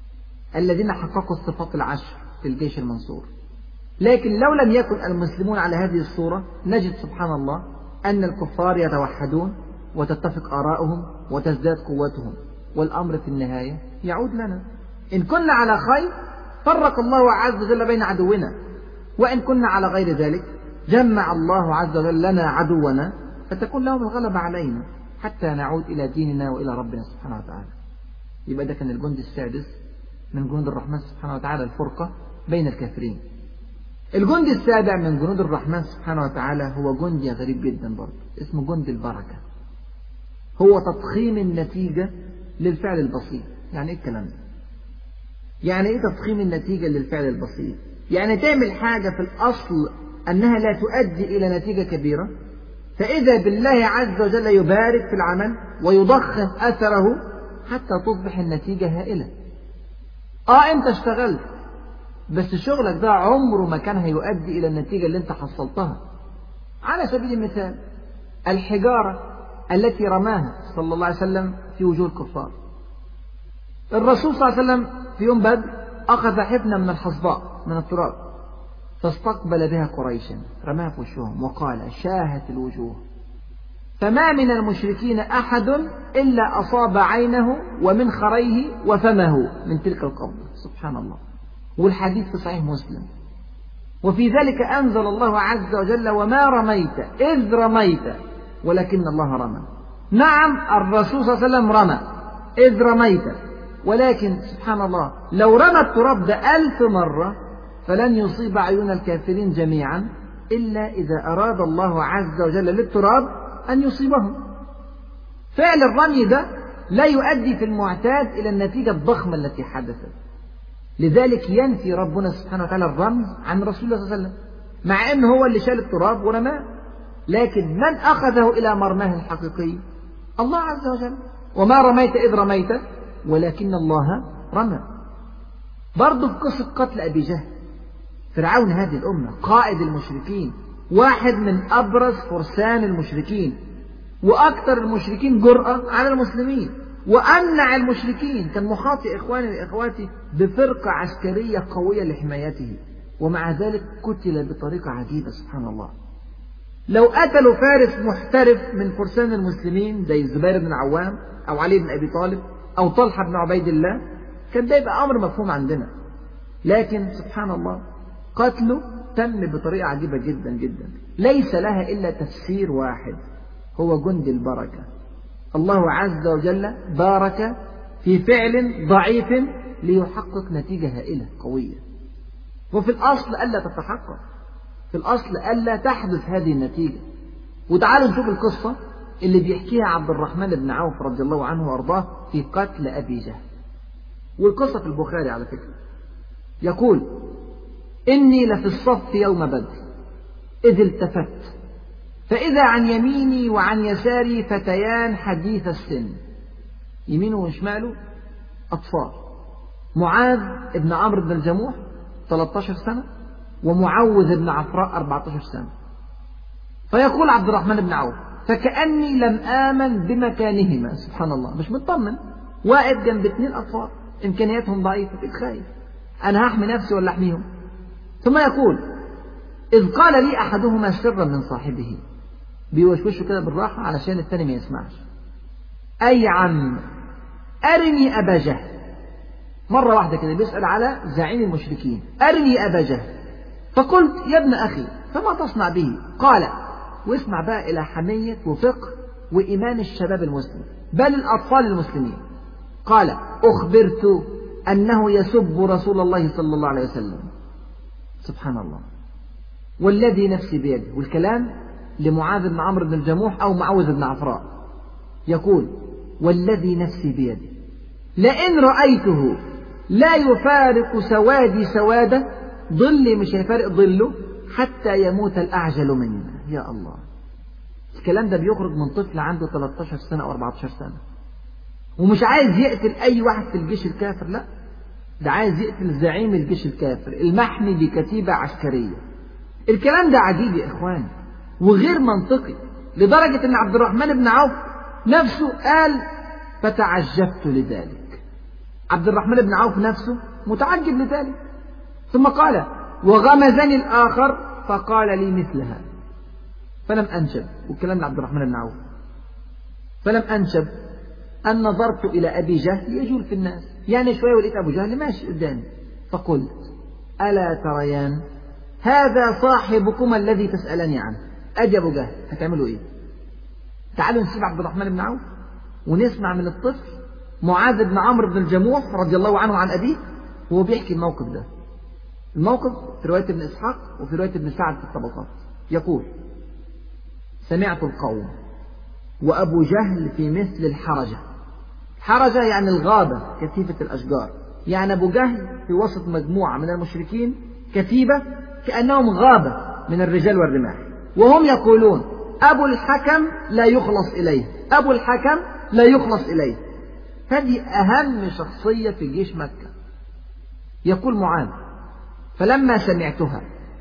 الذين حققوا الصفات العشر في الجيش المنصور. لكن لو لم يكن المسلمون على هذه الصورة نجد سبحان الله أن الكفار يتوحدون وتتفق آراؤهم وتزداد قوتهم، والأمر في النهاية يعود لنا. إن كنا على خير فرق الله عز وجل بين عدونا، وإن كنا على غير ذلك جمع الله عز وجل لنا عدونا فتكون لهم الغلبة علينا حتى نعود إلى ديننا وإلى ربنا سبحانه وتعالى. يبقى ده كان الجند السادس من جنود الرحمن سبحانه وتعالى، الفرقة بين الكافرين. الجند السابع من جنود الرحمن سبحانه وتعالى هو جندي غريب جدا برضه، اسمه جند البركة. هو تضخيم النتيجة للفعل البسيط. يعني ايه الكلام ده؟ يعني ايه تضخيم النتيجة للفعل البسيط؟ يعني تعمل حاجة في الأصل أنها لا تؤدي إلى نتيجة كبيرة، فإذا بالله عز وجل يبارك في العمل ويضخم أثره حتى تصبح النتيجة هائلة. آه أنت اشتغلت، بس شغلك ده عمره ما كان هيؤدي إلى النتيجة اللي أنت حصلتها. على سبيل المثال الحجارة التي رماها صلى الله عليه وسلم في وجوه الكفار. الرسول صلى الله عليه وسلم في يوم بدر أخذ حفنة من الحصباء من التراب فاستقبل بها قريشا، رماها في وجوههم وقال: شاهت الوجوه، فما من المشركين أحد إلا أصاب عينه ومنخريه وفمه من تلك القبضة. سبحان الله. والحديث في صحيح مسلم. وفي ذلك أنزل الله عز وجل: وما رميت إذ رميت ولكن الله رمى. نعم الرسول صلى الله عليه وسلم رمى إذ رميت، ولكن سبحان الله لو رمى التراب ده ألف مرة فلن يصيب عيون الكافرين جميعا إلا إذا أراد الله عز وجل للتراب أن يصيبهم. فعل الرمي ده لا يؤدي في المعتاد إلى النتيجة الضخمة التي حدثت، لذلك ينفي ربنا سبحانه وتعالى الرمي عن رسول الله صلى الله عليه وسلم، مع أنه هو اللي شال التراب ورماه، لكن من أخذه إلى مرماه الحقيقي؟ الله عز وجل. وما رميت إذ رميت ولكن الله رمى. برضه في قصة قتل أبي جهل، فرعون هذه الأمة، قائد المشركين، واحد من أبرز فرسان المشركين، وأكثر المشركين جرأة على المسلمين، وأمنع المشركين، كان محاطي إخواني وإخواتي بفرقة عسكرية قوية لحمايته، ومع ذلك قتل بطريقة عجيبة سبحان الله. لو قتلوا فارس محترف من فرسان المسلمين زي الزبير بن العوام أو علي بن أبي طالب أو طلحة بن عبيد الله كان ده يبقى أمر مفهوم عندنا، لكن سبحان الله قتله تم بطريقة عجيبة جدا جدا، ليس لها إلا تفسير واحد، هو جند البركة. الله عز وجل بارك في فعل ضعيف ليحقق نتيجة هائلة قوية، وفي الأصل ألا تتحقق، في الأصل ألا تحدث هذه النتيجة. وتعالوا نشوف القصة اللي بيحكيها عبد الرحمن بن عوف رضي الله عنه وأرضاه في قتل أبي جهل، والقصة في البخاري على فكرة. يقول: إني لفي الصف يوم بدر إذ التفت فإذا عن يميني وعن يساري فتيان حديث السن، يمينه وشماله أطفال، معاذ بن عمرو بن الجموح ثلاثة عشر سنة ومعوذ بن عفراء أربعة عشر سنة. فيقول عبد الرحمن بن عوف: فكأني لم آمن بمكانهما، سبحان الله، مش مطمن، واقف جنب اثنين أطفال إمكانياتهم ضعيفة، بقيت خايف، أنا هحمي نفسي ولا أحميهم؟ ثم يقول: إذ قال لي أحدهما سرا من صاحبه، بيوشوشه كده بالراحة علشان الثاني ما يسمعش: أي عم أرني أبا جهل. مرة واحدة كده بيسأل على زعيم المشركين: أرني أبا جهل. فقلت: يا ابن أخي فما تصنع به؟ قال، واسمع بقى إلى حمية وفقه وإيمان الشباب المسلم بل الأطفال المسلمين. قال: أخبرت أنه يسب رسول الله صلى الله عليه وسلم. سبحان الله، والذي نفسي بيده، والكلام لمعاذ بن عمرو بن الجموح أو معوذ بن عفراء، يقول: والذي نفسي بيده لئن رأيته لا يفارق سوادي سواده، ظلي مش هيفارق ظله حتى يموت الأعجل منا. يا الله، الكلام ده بيخرج من طفل عنده ثلاثة عشر سنة أو أربعة عشر سنة، ومش عايز يقتل أي واحد في الجيش الكافر، لا، ده عايز يقتل زعيم الجيش الكافر المحمي بكتيبة عسكرية. الكلام ده عجيب يا إخوان وغير منطقي، لدرجة أن عبد الرحمن بن عوف نفسه قال: فتعجبت لذلك. عبد الرحمن بن عوف نفسه متعجب لذلك. ثم قال: وغمزني الآخر فقال لي مثلها فلم أنشب. والكلام لعبد الرحمن بن عوف. فلم أنشب أن نظرت إلى أبي جهل يجول في الناس، يعني شوية ولقيت أبو جهل ماشي قدامي، فقلت: ألا تريان هذا صاحبكما الذي تسألني عنه. أجي أبو جهل، هتعملوا إيه؟ تعالوا نسيب عبد الرحمن بن عوف ونسمع من الطفل معاذ بن عمرو بن الجموح رضي الله عنه عن أبيه وهو بيحكي الموقف ده. الموقف في رواية ابن إسحاق وفي رواية ابن سعد في الطبقات. يقول: سمعت القوم وأبو جهل في مثل الحرجة. حرجة يعني الغابة، كثيفة الأشجار، يعني أبو جهل في وسط مجموعة من المشركين، كثيبة كأنهم غابة من الرجال والرماح، وهم يقولون: أبو الحكم لا يخلص إليه، أبو الحكم لا يخلص إليه. هذه أهم شخصية في جيش مكة. يقول معاذ: فلما سمعتها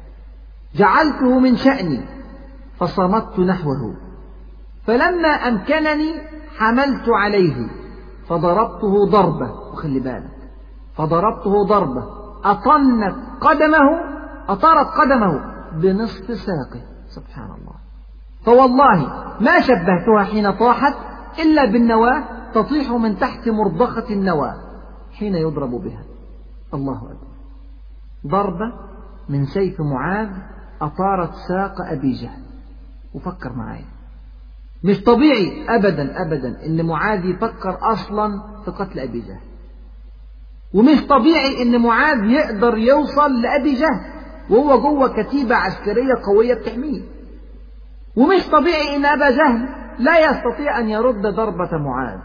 جعلته من شأني فصمت نحوه، فلما أمكنني حملت عليه فضربته ضربة، وخلي بالك، فضربته ضربة أطنت قدمه، أطارت قدمه بنصف ساقه. سبحان الله. فوالله ما شبهتها حين طاحت إلا بالنواة تطيح من تحت مرضخة النواة حين يضرب بها. الله أكبر. ضربة من سيف معاذ أطارت ساق أبي جهل. وفكر معايا، مش طبيعي أبدا أبدا إن معاذ يفكر أصلا في قتل أبي جهل، ومش طبيعي إن معاذ يقدر يوصل لأبي جهل، وهو جوه كتيبة عسكرية قوية بتحميه. ومش طبيعي إن أبا جهل لا يستطيع أن يرد ضربة معاذ،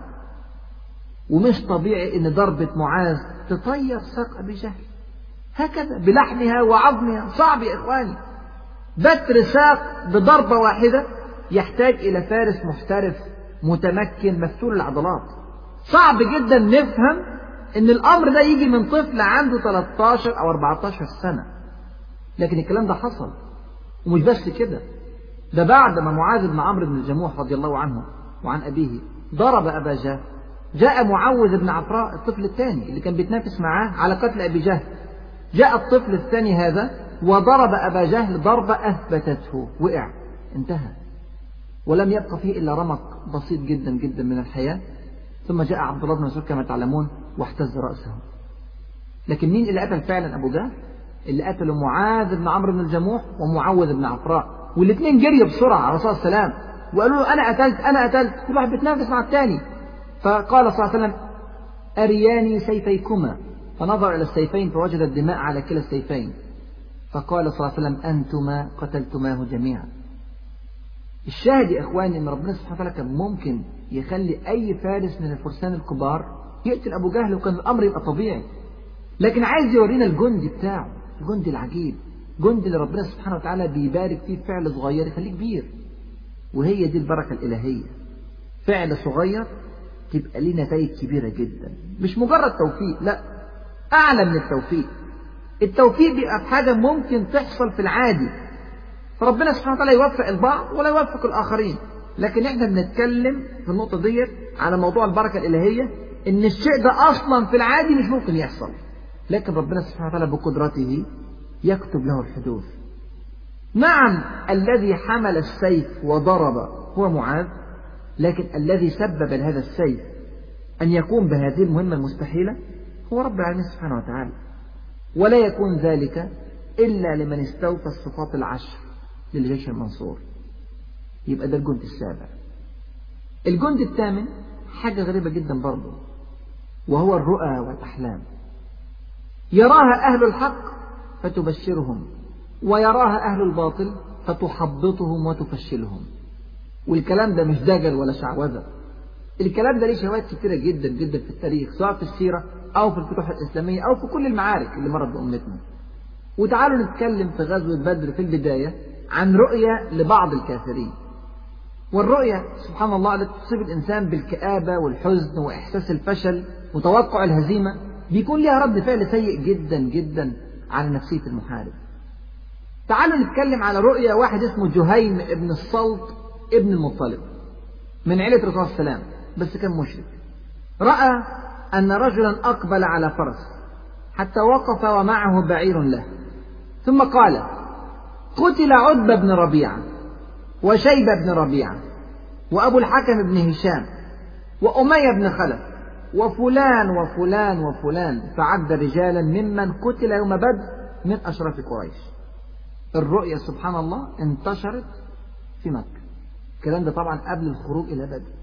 ومش طبيعي إن ضربة معاذ تطير ساق أبي جهل هكذا بلحمها وعظمها. صعب يا إخواني، بتر ساق بضربة واحدة يحتاج إلى فارس محترف متمكن مفتول العضلات. صعب جدا نفهم إن الأمر ده يجي من طفل عنده ثلاثة عشر أو أربعة عشر سنة، لكن الكلام ده حصل. ومش بس كده، ده بعد ما معاذ بن عمرو بن الجموح رضي الله عنه وعن أبيه ضرب أبا جهل، جاء معوذ بن عفراء الطفل الثاني اللي كان بيتنافس معاه على قتل أبي جهل، جاء الطفل الثاني هذا وضرب أبا جهل ضربة أثبتته، وقع انتهى، ولم يبقى فيه إلا رمق بسيط جدا جدا من الحياة. ثم جاء عبد الله بن مسعود كما تعلمون واحتز رأسه. لكن مين اللي قتل فعلا أبو جهل؟ اللي قتله معاذ بن عمرو بن الجموح ومعوذ بن عفراء، والاثنين جريوا بسرعة على الرسول صلى الله عليه وسلم وقالوا له أنا قتلت أنا قتلت، كل واحد بيتنافس مع الثاني. فقال صلى الله عليه وسلم أرياني سيفيكما، فنظر إلى السيفين فوجد الدماء على كلا السيفين، فقال صلى الله عليه وسلم أنتما قتلتماه جميعا. الشاهد يا إخواني أن ربنا سبحانه وتعالى كان ممكن يخلي أي فارس من الفرسان الكبار يقتل أبو جهل وكان الأمر يبقى طبيعي، لكن عايز يورينا الجندي بتاعه، الجندي العجيب، جندي اللي ربنا سبحانه وتعالى بيبارك فيه فعل صغير يخليه كبير. وهي دي البركة الإلهية، فعل صغير تبقى ليه نتائج كبيرة جدا، مش مجرد توفيق، لا، أعلى من التوفيق. التوفيق بيبقى في حاجة ممكن تحصل في العادي، فربنا سبحانه وتعالى يوفق البعض ولا يوفق الآخرين. لكن احنا بنتكلم في النقطة ديت على موضوع البركة الإلهية، إن الشيء ده أصلا في العادي مش ممكن يحصل، لكن ربنا سبحانه وتعالى بقدرته يكتب له الحدوث. نعم الذي حمل السيف وضرب هو معاذ، لكن الذي سبب لهذا السيف أن يقوم بهذه المهمة المستحيلة هو رب العالمين سبحانه وتعالى، ولا يكون ذلك إلا لمن استوفى الصفات العشر للجيش المنصور. يبقى ده الجند السابع. الجند الثامن حاجة غريبة جدا برضه، وهو الرؤى والأحلام. يراها أهل الحق فتبشرهم، ويراها أهل الباطل فتحبطهم وتفشلهم. والكلام ده مش دجل ولا شعوذة، الكلام ده ليه شواهد كتيرة جدا جدا في التاريخ، سواء في السيرة أو في الفتوح الإسلامية أو في كل المعارك اللي مرت بأمتنا. وتعالوا نتكلم في غزوة بدر في البداية عن رؤية لبعض الكافرين. والرؤية سبحان الله التي تصيب الإنسان بالكآبة والحزن وإحساس الفشل وتوقع الهزيمة بيكون لها رد فعل سيء جدا جدا على نفسية المحارب. تعالوا نتكلم على رؤية واحد اسمه جهيم ابن الصلت ابن المطلب من عيلة الرسول صلى الله عليه وسلم، بس كان مشرك. رأى أن رجلا أقبل على فرس حتى وقف ومعه بعير له، ثم قال قتل عتبة بن ربيعة وشيبة بن ربيعة وأبو الحكم بن هشام وأمية بن خلف وفلان وفلان وفلان، فعد رجالا ممن قتل يوم بدر من أشراف قريش. الرؤيا سبحان الله انتشرت في مكة، الكلام ده طبعا قبل الخروج إلى بدر.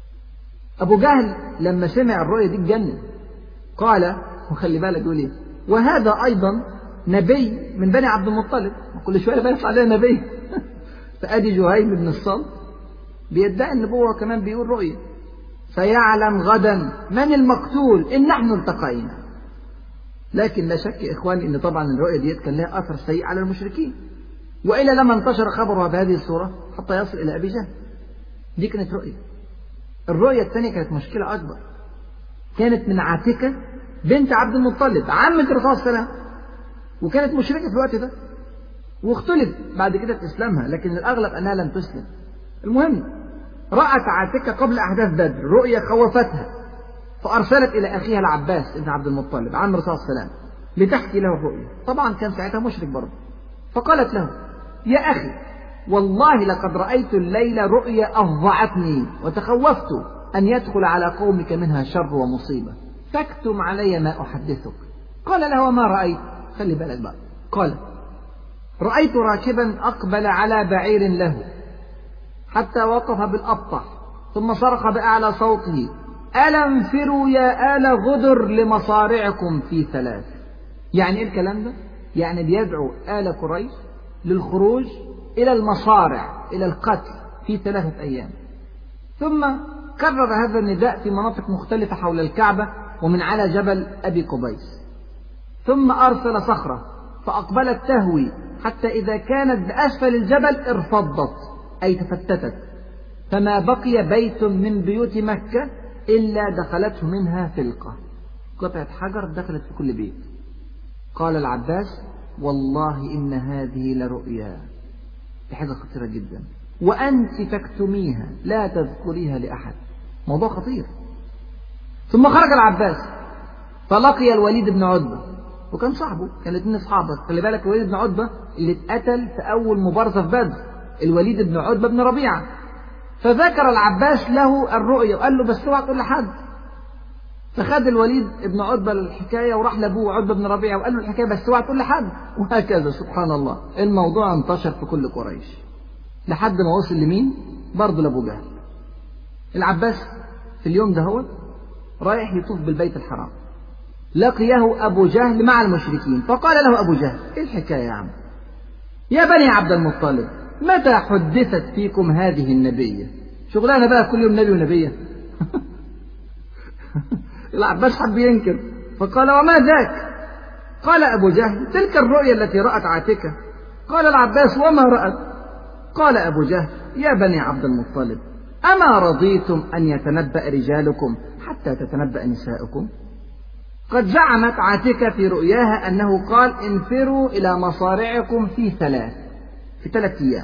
أبو جهل لما سمع الرؤيا دي اتجنن، قال وخلي بالك يقول ايه، وهذا أيضا نبي من بني عبد المطلب، كل شوية بيطلع علينا نبي. فأدي جهيم بن الصلت بيدعي النبوة كمان بيقول رؤيا، سيعلم غدا من المقتول إن نحن التقينا. لكن لا شك يا إخواني إن طبعا الرؤيا ديت كان لها أثر سيء على المشركين، وإلا لما انتشر خبرها بهذه الصورة حتى يصل إلى أبي جهل. دي كانت رؤيا. الرؤيا الثانية كانت مشكلة أكبر، كانت من عاتكة بنت عبد المطلب عمة الرسول صلى الله عليه وسلم، وكانت مشركة في الوقت ده، واختلف بعد كده في إسلامها، لكن الأغلب أنها لم تسلم. المهم رأت عاتكة قبل أحداث بدر رؤيا خوفتها، فأرسلت إلى أخيها العباس ابن عبد المطلب عم الرسول صلى الله عليه وسلم لتحكي له الرؤيا. طبعا كان ساعتها مشرك برضه، فقالت له يا أخي والله لقد رأيت الليلة رؤيا أفظعتني وتخوفت أن يدخل على قومك منها شر ومصيبة، فاكتم علي ما أحدثك. قال له وما رأيت؟ خلي بالك بقى. قال رأيت راكبا أقبل على بعير له حتى وقف بالأبطح، ثم صرخ بأعلى صوته ألا انفروا يا آل غدر لمصارعكم في ثلاث. يعني إيه الكلام ده؟ يعني بيدعو آل قريش للخروج إلى المصارع، إلى القتل في ثلاثة أيام. ثم كرر هذا النداء في مناطق مختلفة حول الكعبة ومن على جبل أبي قبيس. ثم أرسل صخرة فأقبلت تهوي حتى إذا كانت بأسفل الجبل ارفضت أي تفتتت، فما بقي بيت من بيوت مكة إلا دخلته منها فلقة، قطعة حجر دخلت في كل بيت. قال العباس: والله إن هذه لرؤيا، دي حاجة خطيرة جدا، وأنت تكتميها لا تذكريها لأحد، موضوع خطير. ثم خرج العباس فلقي الوليد بن عتبة، وكان صاحبه، كان الاثنين اصحابه. خلي بالك الوليد بن عتبة اللي اتقتل في أول مبارزة في بدر، الوليد بن عتبة بن ربيعة. فذكر العباس له الرؤيا وقال له: بس اوعى تقول لحد. فخد الوليد بن عتبة الحكاية وراح لأبوه عتبة بن ربيعة وقال له الحكاية بس اوعى تقول لحد. وهكذا سبحان الله الموضوع انتشر في كل قريش لحد ما وصل لمين؟ برضه لأبو جهل. العباس في اليوم ده هو رايح يطوف بالبيت الحرام، لقيه أبو جهل مع المشركين، فقال له أبو جهل: إيه الحكاية يا عم؟ يا بني عبد المطلب، متى حدثت فيكم هذه النبية؟ شغلانة بقى كل يوم نبي ونبية. العباس حب ينكر فقال: وما ذاك؟ قال أبو جهل: تلك الرؤيا التي رأت عاتكة. قال العباس: وما رأت؟ قال أبو جهل: يا بني عبد المطلب، أما رضيتم أن يتنبأ رجالكم حتى تتنبأ نساؤكم؟ قد زعمت عاتكة في رؤياها أنه قال: انفروا إلى مصارعكم في ثلاث في ثلاث أيام،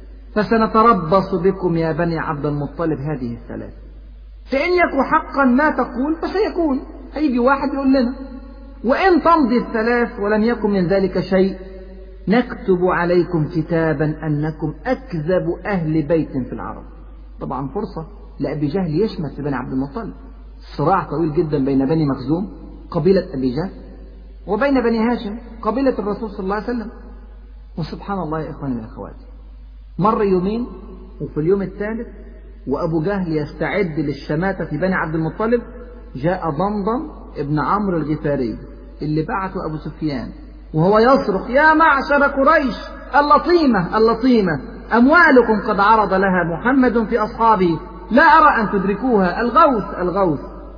فسنتربص بكم يا بني عبد المطلب هذه الثلاث، فإن يكن حقا ما تقول فسيكون، هيجي واحد يقول لنا، وإن تمضي الثلاث ولم يكن من ذلك شيء نكتب عليكم كتابا أنكم أكذب أهل بيت في العرب. طبعا فرصة لأبي جهل يشمت في بني عبد المطلب، صراع طويل جدا بين بني مخزوم قبيلة أبي جهل وبين بني هاشم قبيلة الرسول صلى الله عليه وسلم. وسبحان الله يا إخواني والأخوات، مر يومين وفي اليوم الثالث وأبو جهل يستعد للشماتة في بني عبد المطلب، جاء ضمضم ابن عمرو الغفاري اللي بعته أبو سفيان وهو يصرخ: يا معشر قريش اللطيمة اللطيمة، أموالكم قد عرض لها محمد في أصحابه، لا أرى أن تدركوها، الغوث الغوث.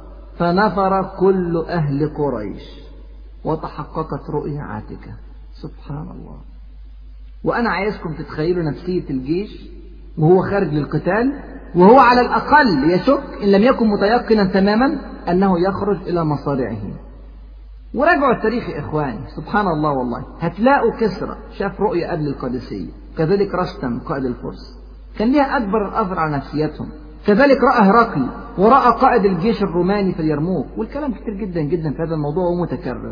فنفر كل أهل قريش وتحققت رؤيا عاتكة. سبحان الله. وأنا عايزكم تتخيلوا نفسية الجيش وهو خارج للقتال، وهو على الأقل يشك إن لم يكن متيقنا تماما أنه يخرج إلى مصارعه. وراجعوا التاريخ يا إخواني، سبحان الله والله، هتلاقوا كسرى شاف رؤيا قبل القادسية، كذلك رستم قائد الفرس كان ليها أكبر الأثر على نفسيتهم، كذلك رأى هرقل ورأى قائد الجيش الروماني في اليرموك، والكلام كتير جدا جدا في هذا الموضوع ومتكرر.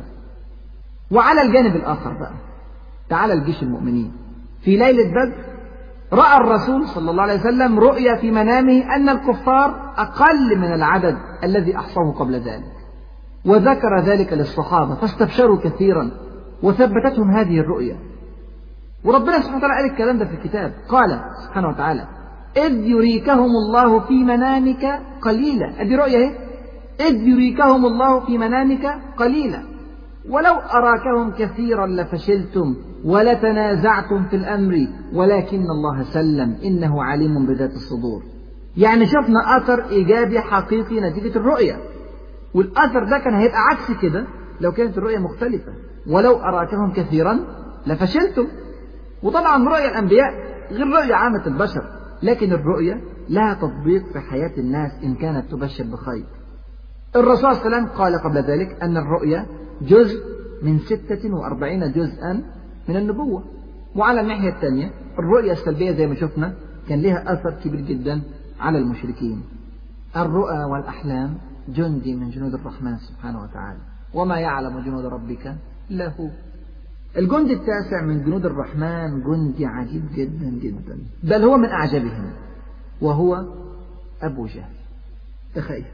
وعلى الجانب الآخر بقى تعالى الجيش المؤمنين، في ليلة بدر رأى الرسول صلى الله عليه وسلم رؤيا في منامه أن الكفار أقل من العدد الذي أحصاه قبل ذلك، وذكر ذلك للصحابة فاستبشروا كثيرا وثبتتهم هذه الرؤيا. وربنا سبحانه وتعالى قال الكلام ده في الكتاب، قال سبحانه وتعالى: إذ يريكهم الله في منامك قليلا. أدي رؤيا اهي، إذ يريكهم الله في منامك قليلا ولو أراكهم كثيرا لفشلتم ولتنازعتم في الأمر ولكن الله سلم إنه عليم بذات الصدور. يعني شفنا أثر إيجابي حقيقي نتيجة الرؤيا، والأثر ده كان هيبقى عكس كده لو كانت الرؤيا مختلفة، ولو أراكهم كثيرا لفشلتم. وطبعا رؤيا الأنبياء غير رؤيا عامة البشر، لكن الرؤيا لها تطبيق في حياة الناس إن كانت تبشر بخير. الرسول صلى الله عليه وسلم قال قبل ذلك أن الرؤيا جزء من ستة وأربعين جزءا من النبوة. وعلى الناحية الثانية الرؤيا السلبية زي ما شفنا كان لها أثر كبير جدا على المشركين. الرؤى والأحلام جندي من جنود الرحمن سبحانه وتعالى، وما يعلم جنود ربك إلا هو. الجند التاسع من جنود الرحمن جندي عجيب جدا جدا، بل هو من أعجبهم، وهو أبو جهل. تخيل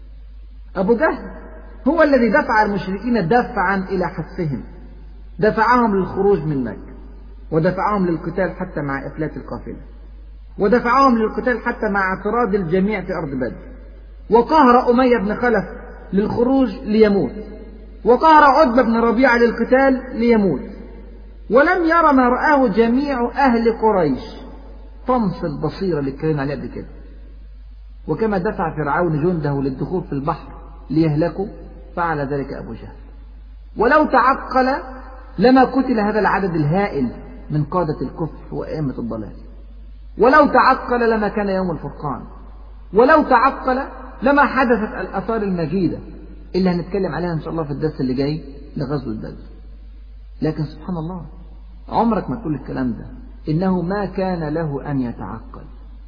أبو جهل هو الذي دفع المشركين دفعا إلى حثهم، دفعهم للخروج من مكة، ودفعهم للقتال حتى مع إفلات القافلة، ودفعهم للقتال حتى مع اعتراض الجميع في أرض بدر، وقهر أمية بن خلف للخروج ليموت، وقهر عتبة بن ربيعة للقتال ليموت، ولم ير ما رآه جميع أهل قريش. طمس البصيرة اللي اتكلمنا عليها قبل كده. وكما دفع فرعون جنده للدخول في البحر ليهلكوا فعل ذلك أبو جهل. ولو تعقل لما قتل هذا العدد الهائل من قادة الكفر وأئمة الضلال. ولو تعقل لما كان يوم الفرقان. ولو تعقل لما حدثت الآثار المجيدة اللي هنتكلم عليها إن شاء الله في الدرس اللي جاي لغزو بدر. لكن سبحان الله عمرك ما تقول الكلام ده، إنه ما كان له أن يتعقل.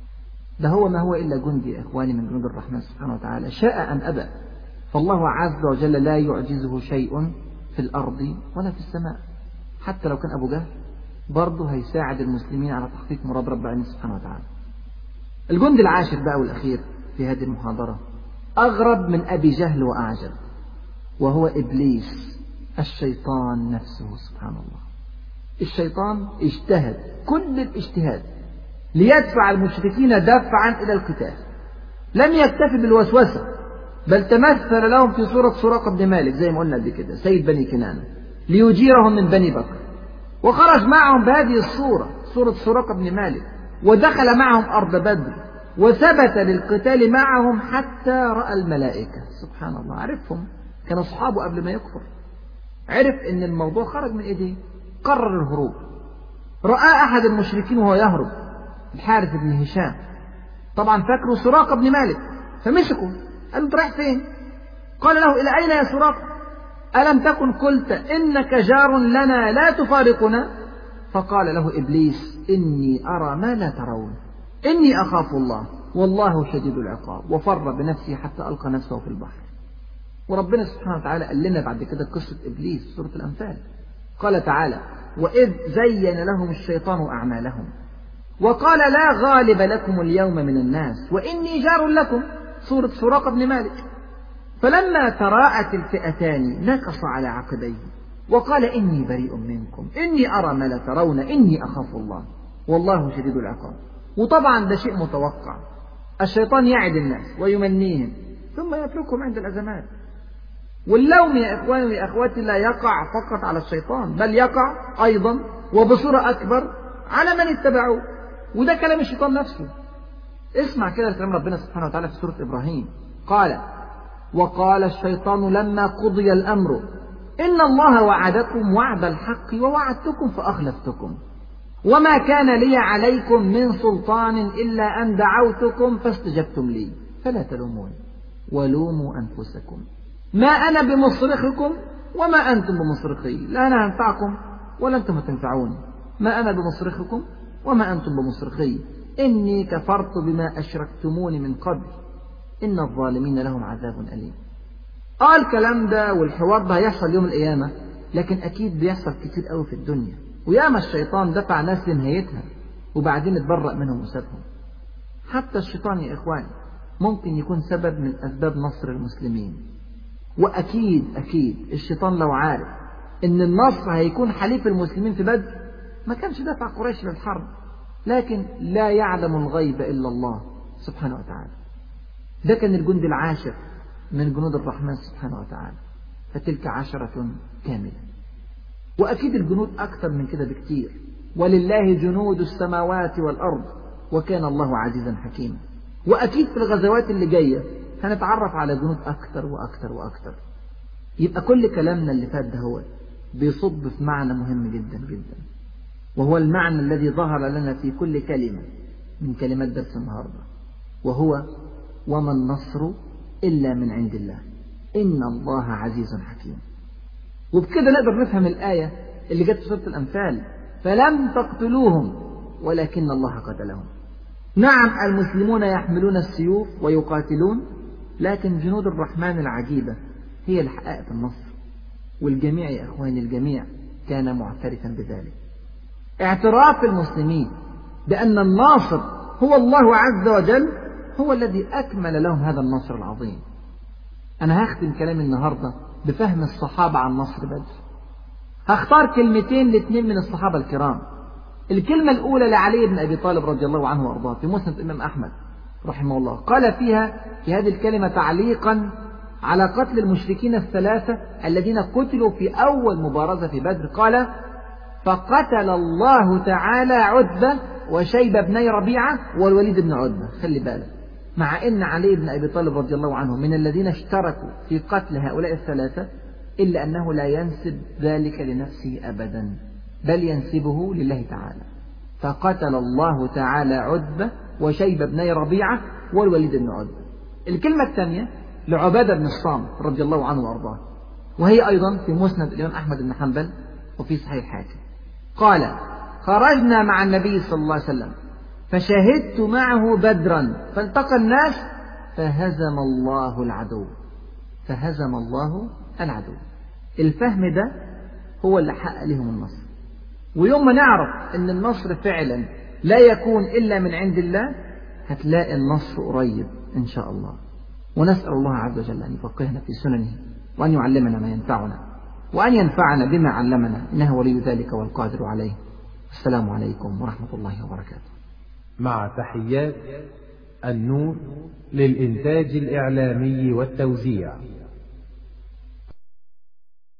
ده هو ما هو إلا جندي يا إخواني من جنود الرحمن سبحانه وتعالى، شاء أن أبى. فالله عز وجل لا يعجزه شيء في الأرض ولا في السماء. حتى لو كان أبو جهل برضه هيساعد المسلمين على تحقيق مراد رب العالمين سبحانه وتعالى. الجندي العاشر بقى والأخير في هذه المحاضرة أغرب من أبي جهل وأعجب، وهو إبليس الشيطان نفسه سبحان الله. الشيطان اجتهد كل الاجتهاد ليدفع المشركين دفعا إلى القتال. لم يكتفي بالوسوسة، بل تمثل لهم في صورة سراقة بن مالك زي ما قلنا قبل كده سيد بني كنانة ليجيرهم من بني بكر، وخرج معهم بهذه الصورة صورة سراقة بن مالك، ودخل معهم أرض بدر وثبت للقتال معهم حتى رأى الملائكة. سبحان الله، عرفهم، كان أصحابه قبل ما يكفر، عرف إن الموضوع خرج من إيديه، قرر الهروب. رأى أحد المشركين وهو يهرب، الحارث بن هشام، طبعا فاكره سراقة بن مالك، فمسكه قال له رايح فين؟ قال له إلى أين يا سراقة؟ ألم تكن قلت إنك جار لنا لا تفارقنا؟ فقال له إبليس إني أرى ما لا ترون، إني أخاف الله والله شديد العقاب، وفر بنفسه حتى ألقى نفسه في البحر. وربنا سبحانه وتعالى قال لنا بعد كده قصة إبليس سورة الأنفال، قال تعالى وإذ زين لهم الشيطان أعمالهم وقال لا غالب لكم اليوم من الناس وإني جار لكم، سورة سراقة بن مالك. فلما تراءت الفئتان نكص على عقبيه وقال إني بريء منكم إني أرى ما لا ترون إني أخاف الله والله شديد العقاب. وطبعا ده شيء متوقع، الشيطان يعد الناس ويمنيهم ثم يتركهم عند الأزمات. واللوم يا إخواني ويا أخواتي لا يقع فقط على الشيطان، بل يقع أيضا وبصورة أكبر على من اتبعوه، وده كلام الشيطان نفسه. اسمع كده كلام ربنا سبحانه وتعالى في سورة إبراهيم، قال وقال الشيطان لما قضي الأمر إن الله وعدكم وعد الحق ووعدتكم فأخلفتكم وما كان لي عليكم من سلطان إلا أن دعوتكم فاستجبتم لي فلا تلومون ولوموا أنفسكم ما أنا بمصرخكم وما أنتم بمصرخي، لا أنا أنفعكم ولا أنتم تنفعون، ما أنا بمصرخكم وما أنتم بمصرخي إني كفرت بما أشركتموني من قبل إن الظالمين لهم عذاب أليم. قال الكلام ده والحوار ده هيحصل يوم القيامة، لكن أكيد بيحصل كتير قوي في الدنيا، وياما الشيطان دفع ناس لنهايتها وبعدين اتبرأ منهم وسابهم. حتى الشيطان يا إخواني ممكن يكون سبب من أسباب نصر المسلمين. وأكيد أكيد الشيطان لو عارف إن النصر هيكون حليف المسلمين في بدر ما كانش دفع قريش للحرب، لكن لا يعلم الغيب إلا الله سبحانه وتعالى. ده كان الجند العاشر من جنود الرحمن سبحانه وتعالى، فتلك عشرة كاملة. وأكيد الجنود أكثر من كده بكتير، ولله جنود السماوات والأرض وكان الله عزيزا حكيما. وأكيد في الغزوات اللي جاية هنتعرف على جنود أكثر وأكثر وأكثر. يبقى كل كلامنا اللي فات ده هو بيصب في معنى مهم جدا جدا، وهو المعنى الذي ظهر لنا في كل كلمة من كلمات درس النهاردة، وهو وما النصر إلا من عند الله إن الله عزيز حكيم. وبكده نقدر نفهم الآية اللي جت في سورة الأنفال فلم تقتلوهم ولكن الله قتلهم. نعم المسلمون يحملون السيوف ويقاتلون، لكن جنود الرحمن العجيبة هي اللي حققت النصر، والجميع يا إخواني الجميع كان معترفا بذلك. اعتراف المسلمين بأن الناصر هو الله عز وجل هو الذي أكمل لهم هذا النصر العظيم. أنا هختم كلامي النهاردة بفهم الصحابة عن نصر بدر. هختار كلمتين لاثنين من الصحابة الكرام. الكلمة الأولى لعلي بن أبي طالب رضي الله عنه وأرضاه في مسند الإمام أحمد رحمه الله، قال فيها في هذه الكلمة تعليقا على قتل المشركين الثلاثة الذين قتلوا في أول مبارزة في بدر، قال فقتل الله تعالى عتبة وشيبة بني ربيعة والوليد بن عتبة. خلي بالك، مع أن علي بن أبي طالب رضي الله عنه من الذين اشتركوا في قتل هؤلاء الثلاثة، إلا أنه لا ينسب ذلك لنفسه أبدا، بل ينسبه لله تعالى. فقتل الله تعالى عتبة وشيبة بني ربيعة والوليد بن عتبة. الكلمة الثانية لعبادة بن الصامت رضي الله عنه وأرضاه، وهي أيضا في مسند الإمام أحمد بن حنبل وفي صحيح الحاكم. قال: خرجنا مع النبي صلى الله عليه وسلم فشهدت معه بدرا فالتقى الناس فهزم الله العدو فهزم الله العدو. الفهم ده هو اللي حقق لهم النصر. ويوم ما نعرف ان النصر فعلا لا يكون إلا من عند الله، هتلاقي النصر قريب إن شاء الله. ونسأل الله عز وجل أن يفقهنا في سننه، وأن يعلمنا ما ينفعنا، وأن ينفعنا بما علمنا، إنه ولي ذلك والقادر عليه. السلام عليكم ورحمة الله وبركاته. مع تحيات النور للإنتاج الإعلامي والتوزيع.